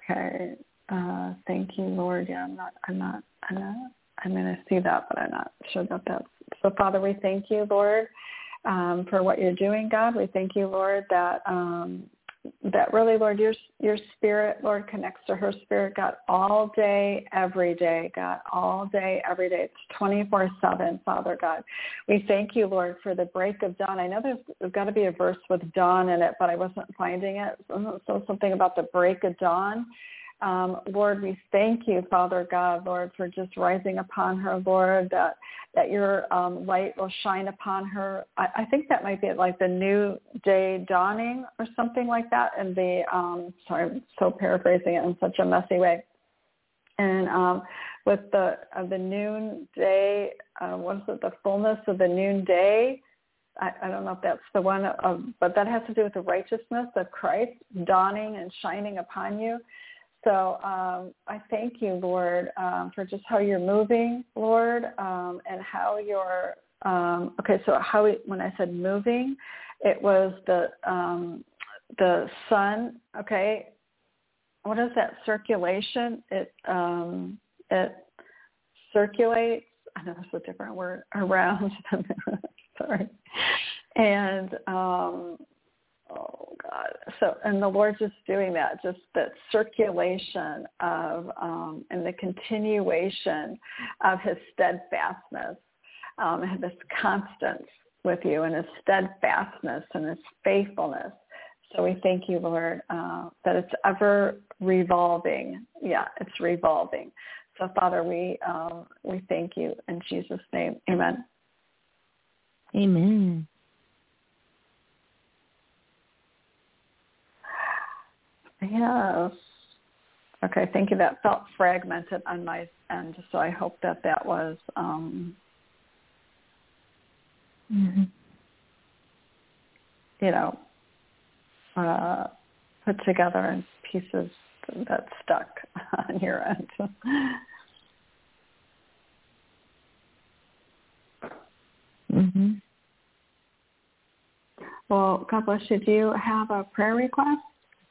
Okay. Uh, thank you, Lord. Yeah, I'm not, I'm not, I'm not, I'm going to see that, but I'm not sure that that's, so Father, we thank you, Lord, um, for what you're doing, God. We thank you, Lord, that, um, that really, Lord, your, your spirit, Lord, connects to her spirit, God, all day, every day, God, all day, every day. It's twenty-four seven, Father God. We thank you, Lord, for the break of dawn. I know there's, there's got to be a verse with dawn in it, but I wasn't finding it. So something about the break of dawn. Um, Lord, we thank you, Father God, Lord, for just rising upon her, Lord, that that your um, light will shine upon her. I, I think that might be like the new day dawning or something like that. And the, um, sorry, I'm so paraphrasing it in such a messy way. And um, with the uh, the noon day, uh, what is it, the fullness of the noon day? I, I don't know if that's the one, uh, but that has to do with the righteousness of Christ dawning and shining upon you. So um, I thank you, Lord, um, for just how you're moving, Lord, um, and how you're, um, okay, so how we, when I said moving, it was the um, the sun, okay. What is that circulation? It um, it circulates, I know that's a different word, around, sorry, and um oh, God. So, and the Lord's just doing that, just that circulation of, um, and the continuation of his steadfastness, um, and this constance with you and his steadfastness and his faithfulness. So we thank you, Lord, uh, that it's ever revolving. Yeah, it's revolving. So, Father, we um, we thank you in Jesus' name. Amen. Amen. Yes. Okay, thank you. That felt fragmented on my end, so I hope that that was, um, mm-hmm. you know, uh, put together in pieces that stuck on your end. Mm-hmm. Well, God bless you. Do you have a prayer request?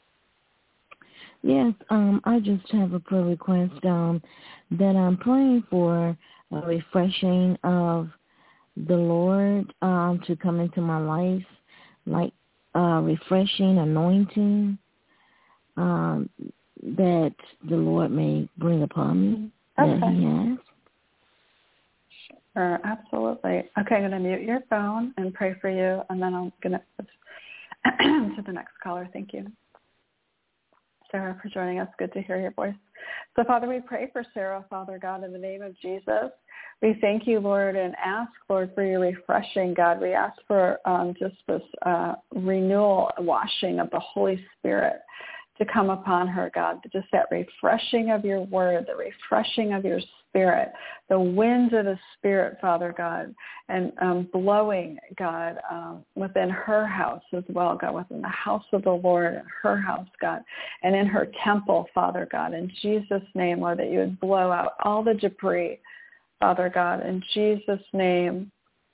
Yes, um, I just have a prayer request um, that I'm praying for a refreshing of the Lord um, to come into my life, like uh, refreshing anointing um, that the Lord may bring upon me, okay. that he has. Sure, absolutely. Okay, I'm going to mute your phone and pray for you, and then I'm going to to the next caller. Thank you, Sarah, for joining us. Good to hear your voice. So, Father, we pray for Sarah, Father God, in the name of Jesus. We thank you, Lord, and ask, Lord, for your refreshing, God. We ask for um, just this uh, renewal, washing of the Holy Spirit to come upon her, God. Just that refreshing of your word, the refreshing of your spirit, the winds of the Spirit, Father God, and um, blowing, God, um, within her house as well, God, within the house of the Lord, and her house, God, and in her temple, Father God, in Jesus' name, Lord, that you would blow out all the debris, Father God, in Jesus' name.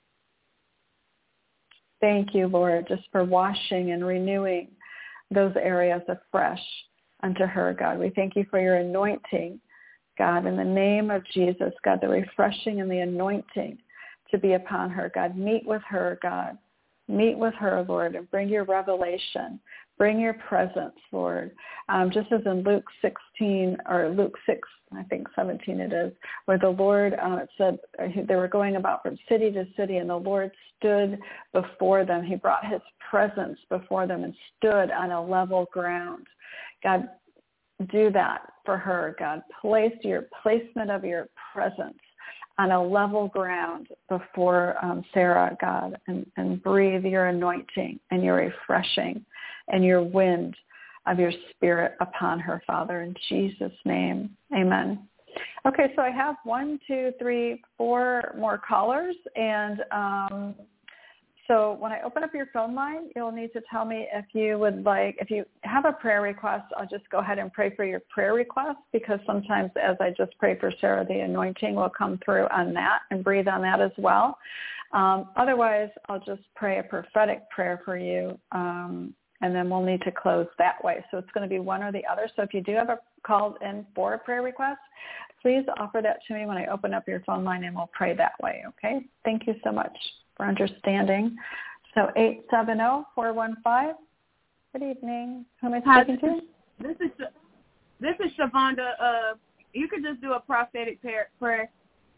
Thank you, Lord, just for washing and renewing those areas afresh unto her, God. We thank you for your anointing, God, in the name of Jesus, God, the refreshing and the anointing to be upon her, God. Meet with her, God. Meet with her, Lord, and bring your revelation. Bring your presence, Lord. Um, just as in Luke sixteen, or Luke six, I think seventeen it is, where the Lord, uh, it said they were going about from city to city, and the Lord stood before them. He brought his presence before them and stood on a level ground. God, do that for her, God. Place your placement of your presence on a level ground before um, Sarah, God, and, and breathe your anointing and your refreshing and your wind of your spirit upon her, Father, in Jesus' name. Amen. Okay, so I have one, two, three, four more callers, and um, so when I open up your phone line, you'll need to tell me if you would like, if you have a prayer request, I'll just go ahead and pray for your prayer request, because sometimes as I just pray for Sarah, the anointing will come through on that and breathe on that as well. Um, otherwise, I'll just pray a prophetic prayer for you, um, and then we'll need to close that way. So it's going to be one or the other. So if you do have a called in for a prayer request, please offer that to me when I open up your phone line, and we'll pray that way, okay? Thank you so much for understanding. So eight seven zero, four one five. Good evening. Who am I speaking Hi, to? This is this is Shavonda. Uh, you could just do a prophetic prayer.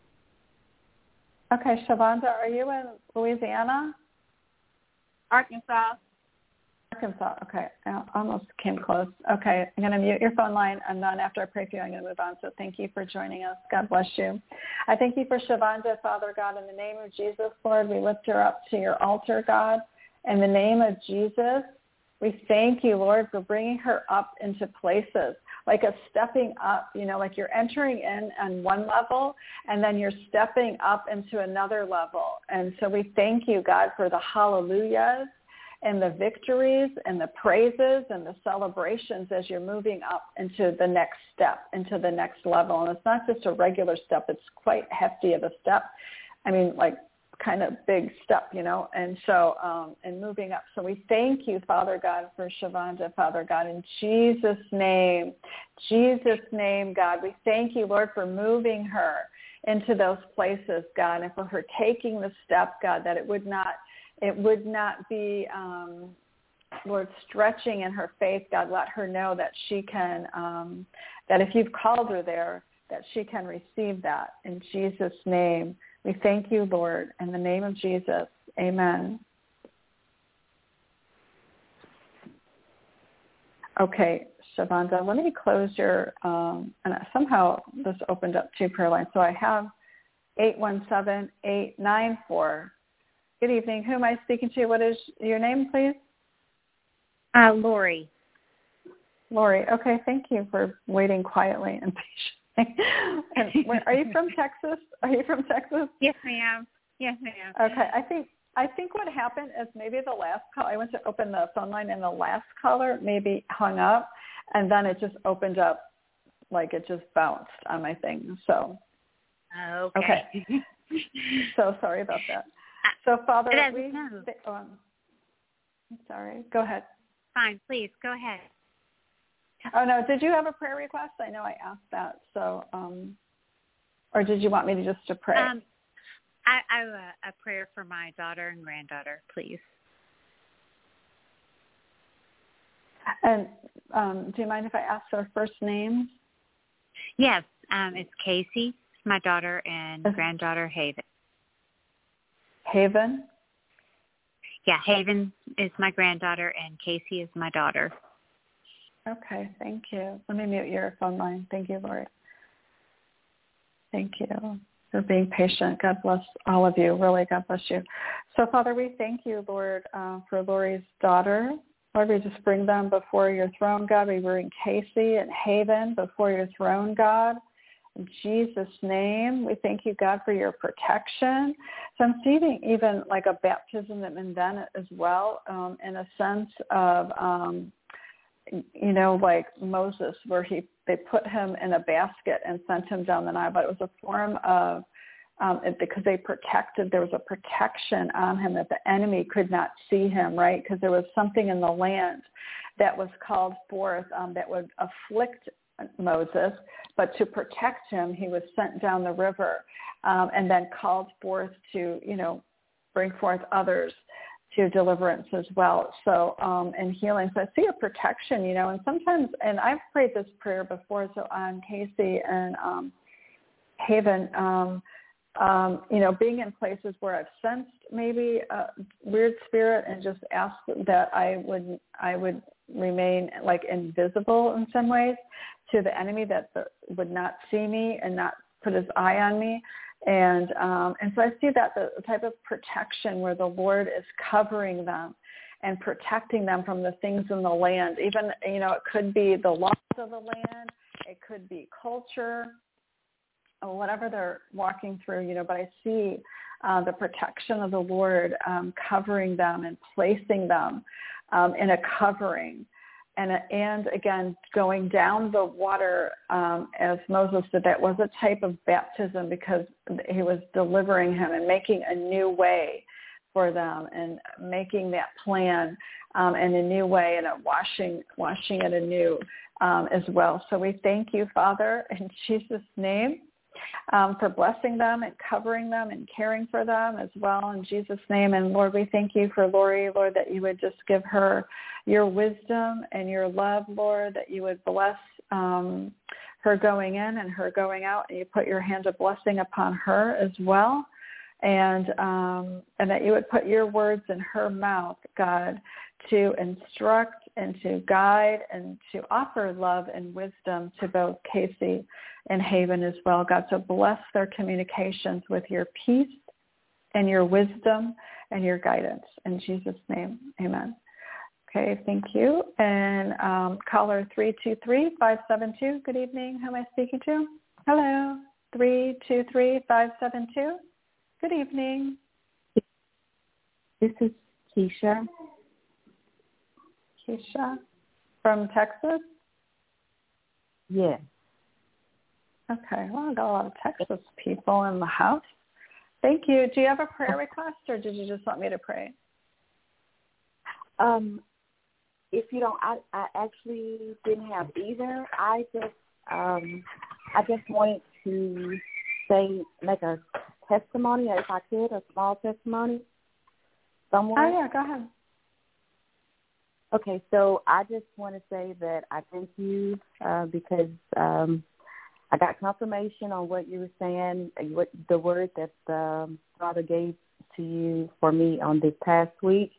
Okay, Shavonda, are you in Louisiana? Arkansas. Arkansas. Okay, I almost came close. Okay, I'm going to mute your phone line, and then after I pray for you, I'm going to move on. So thank you for joining us. God bless you. I thank you for Shavonda, Father God, in the name of Jesus, Lord. We lift her up to your altar, God. In the name of Jesus, we thank you, Lord, for bringing her up into places, like a stepping up, you know, like you're entering in on one level, and then you're stepping up into another level. And so we thank you, God, for the hallelujahs and the victories and the praises and the celebrations as you're moving up into the next step, into the next level. And it's not just a regular step. It's quite hefty of a step. I mean, like kind of big step, you know, and so, um, and moving up. So we thank you, Father God, for Shavonda, Father God, in Jesus' name, Jesus' name, God. We thank you, Lord, for moving her into those places, God, and for her taking the step, God, that it would not It would not be, um, Lord, stretching in her faith. God, let her know that she can, um, that if you've called her there, that she can receive that in Jesus' name. We thank you, Lord, in the name of Jesus. Amen. Okay, Shavonda, let me close your, um, and somehow this opened up two prayer lines. So I have eight one seven, eight nine four. Good evening. Who am I speaking to? What is your name, please? Uh, Lori. Lori. Okay, thank you for waiting quietly and patiently. And when, are you from Texas? Are you from Texas? Yes, ma'am. Yes, ma'am. Okay, I think I think what happened is maybe the last call, I went to open the phone line and the last caller maybe hung up, and then it just opened up, like it just bounced on my thing. So, okay. Okay. So sorry about that. So, Father, we, oh, I'm sorry. Go ahead. Fine, please, go ahead. Oh, no, did you have a prayer request? I know I asked that. So, um, or did you want me to just to pray? Um, I, I have a, a prayer for my daughter and granddaughter, please. And um, do you mind if I ask their first names? Yes, um, it's Casey, my daughter, and okay. Granddaughter Haven. Haven? Yeah, Haven is my granddaughter, and Casey is my daughter. Okay, thank you. Let me mute your phone line. Thank you, Lori. Thank you for being patient. God bless all of you. Really, God bless you. So, Father, we thank you, Lord, uh, for Lori's daughter. Lord, we just bring them before your throne, God. We bring Casey and Haven before your throne, God. In Jesus' name, we thank you, God, for your protection. So I'm seeing even like a baptism in them as well, um, in a sense of, um, you know, like Moses, where he they put him in a basket and sent him down the Nile. But it was a form of, um, because they protected, there was a protection on him that the enemy could not see him, right? Because there was something in the land that was called forth um, that would afflict Moses, but to protect him, he was sent down the river um, and then called forth to, you know, bring forth others to deliverance as well. So, um, and healing. So I see a protection, you know, and sometimes, and I've prayed this prayer before, so on Casey and um, Haven, um, um, you know, being in places where I've sensed maybe a weird spirit and just asked that I would, I would remain like invisible in some ways to the enemy, that the, would not see me and not put his eye on me. And um, and so I see that the type of protection where the Lord is covering them and protecting them from the things in the land. Even, you know, it could be the loss of the land. It could be culture or whatever they're walking through, you know, but I see uh, the protection of the Lord um, covering them and placing them um, in a covering. And, and again, going down the water um, as Moses did, that was a type of baptism because he was delivering him and making a new way for them and making that plan um, in a new way and a washing, washing it anew um, as well. So we thank you, Father, in Jesus' name. Um, for blessing them and covering them and caring for them as well in Jesus' name. And Lord, we thank you for Lori, Lord, that you would just give her your wisdom and your love, Lord, that you would bless um, her going in and her going out, and you put your hand of blessing upon her as well. And um, and that you would put your words in her mouth, God, to instruct and to guide and to offer love and wisdom to both Casey and Haven as well, God. So bless their communications with your peace and your wisdom and your guidance. In Jesus' name, amen. Okay, thank you. And um, caller three two three, five seven two, good evening. Who am I speaking to? Hello, three two three, five seven two. Good evening. This is Keisha. Keisha from Texas? Yes. Okay, well, I got a lot of Texas people in the house. Thank you. Do you have a prayer request, or did you just want me to pray? Um, if you don't, I, I actually didn't have either. I just, um, I just wanted to say, make a testimony, if I could, a small testimony somewhere. Oh, yeah, go ahead. Okay, so I just want to say that I thank you uh, because um, I got confirmation on what you were saying, what the word that um, Father gave to you for me on this past week,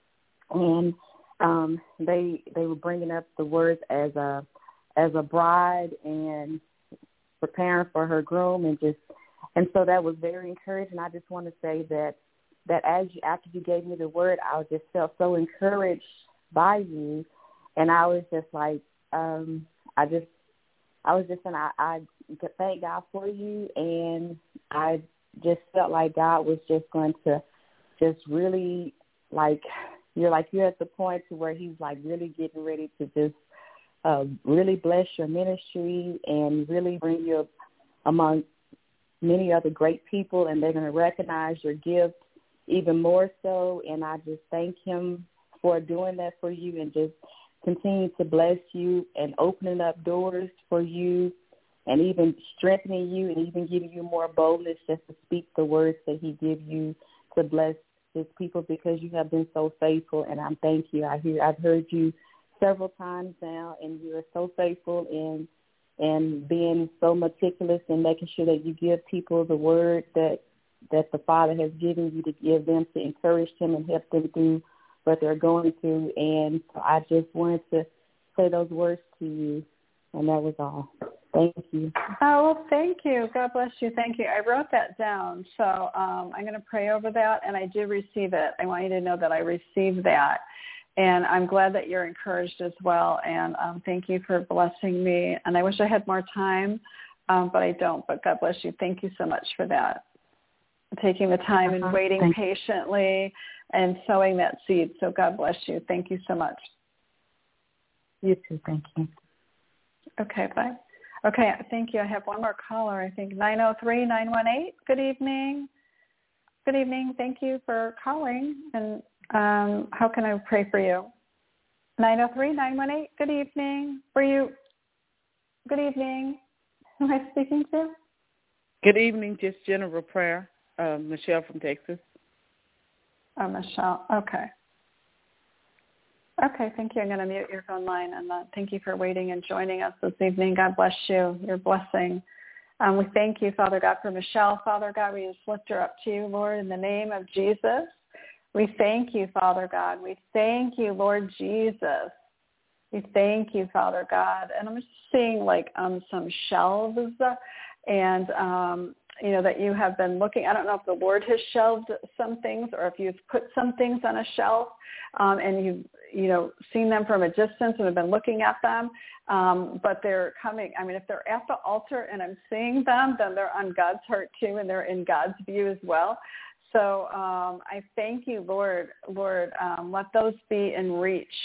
and um, they they were bringing up the words as a as a bride and preparing for her groom, and just and so that was very encouraging. I just want to say that that as you, after you gave me the word, I just felt so encouraged by you, and I was just like, um, I just, I was just saying, I, I thank God for you, and I just felt like God was just going to just really, like, you're like, you're at the point to where he's like really getting ready to just uh, really bless your ministry and really bring you among many other great people, and they're going to recognize your gift even more so, and I just thank him for doing that for you and just continue to bless you and opening up doors for you and even strengthening you and even giving you more boldness just to speak the words that he gives you to bless his people, because you have been so faithful, and I thank you. I hear, I've heard you several times now, and you are so faithful in and being so meticulous and making sure that you give people the word that that the Father has given you to give them, to encourage them and help them through what they're going through. And so I just wanted to say those words to you, and that was all. Thank you. Oh, well, thank you. God bless you. Thank you. I wrote that down, so um, I'm going to pray over that, and I do receive it. I want you to know that I received that, and I'm glad that you're encouraged as well, and um, thank you for blessing me. And I wish I had more time, um, but I don't, but God bless you. Thank you so much for that, taking the time uh-huh. and waiting Thank patiently and sowing that seed. So God bless you. Thank you so much. You too. Thank you. Okay, bye. Okay, thank you. I have one more caller, I think, nine oh three, nine one eight. Good evening. Good evening. Thank you for calling. And um, how can I pray for you? nine oh three, nine one eight. Good evening. Were you? Good evening. Who am I speaking to? Good evening. Just general prayer. Uh, Michelle from Texas. Oh, Michelle. Okay. Okay, thank you. I'm going to mute your phone line, and uh, thank you for waiting and joining us this evening. God bless you. Your blessing. Um, we thank you, Father God, for Michelle. Father God, we just lift her up to you, Lord, in the name of Jesus. We thank you, Father God. We thank you, Lord Jesus. We thank you, Father God. And I'm just seeing like um, some shelves and, um, you know, that you have been looking. I don't know if the Lord has shelved some things or if you've put some things on a shelf um, and you've, you know, seen them from a distance and have been looking at them. Um, but they're coming. I mean, if they're at the altar and I'm seeing them, then they're on God's heart too, and they're in God's view as well. So um, I thank you, Lord. Lord, um, let those be in reach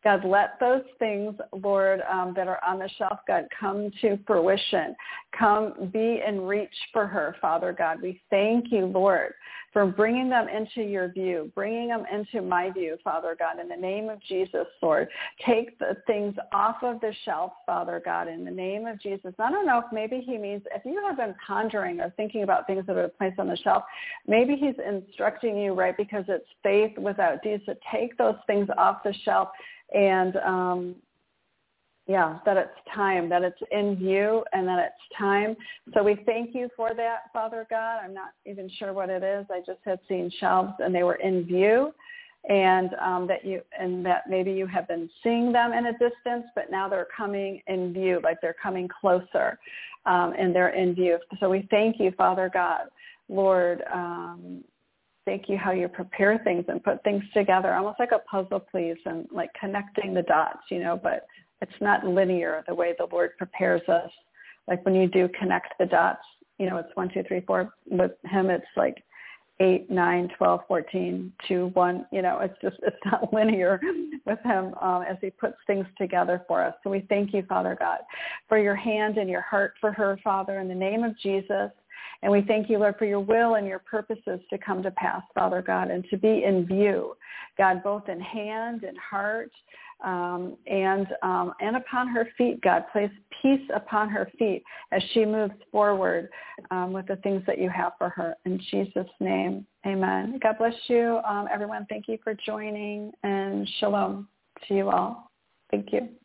God, let those things, Lord, um, that are on the shelf, God, come to fruition. Come be in reach for her, Father God. We thank you, Lord, for bringing them into your view, bringing them into my view, Father God, in the name of Jesus, Lord. Take the things off of the shelf, Father God, in the name of Jesus. I don't know if maybe he means if you have been pondering or thinking about things that are placed on the shelf, maybe he's instructing you, right, because it's faith without deeds, to take those things off the shelf and, um, yeah, that it's time, that it's in view and that it's time. So we thank you for that, Father God. I'm not even sure what it is. I just had seen shelves and they were in view, and um, that you and that maybe you have been seeing them in a distance, but now they're coming in view, like they're coming closer, um, and they're in view. So we thank you, Father God, Lord. Um, Thank you how you prepare things and put things together, almost like a puzzle piece, and like connecting the dots, you know, but it's not linear the way the Lord prepares us. Like when you do connect the dots, you know, it's one, two, three, four. With him, it's like eight, nine, twelve, fourteen, two, one. You know, it's just, it's not linear with him um, as he puts things together for us. So we thank you, Father God, for your hand and your heart for her, Father, in the name of Jesus. And we thank you, Lord, for your will and your purposes to come to pass, Father God, and to be in view, God, both in hand and heart, um, and um, and upon her feet, God. Place peace upon her feet as she moves forward um, with the things that you have for her. In Jesus' name, amen. God bless you, um, everyone. Thank you for joining, and shalom to you all. Thank you.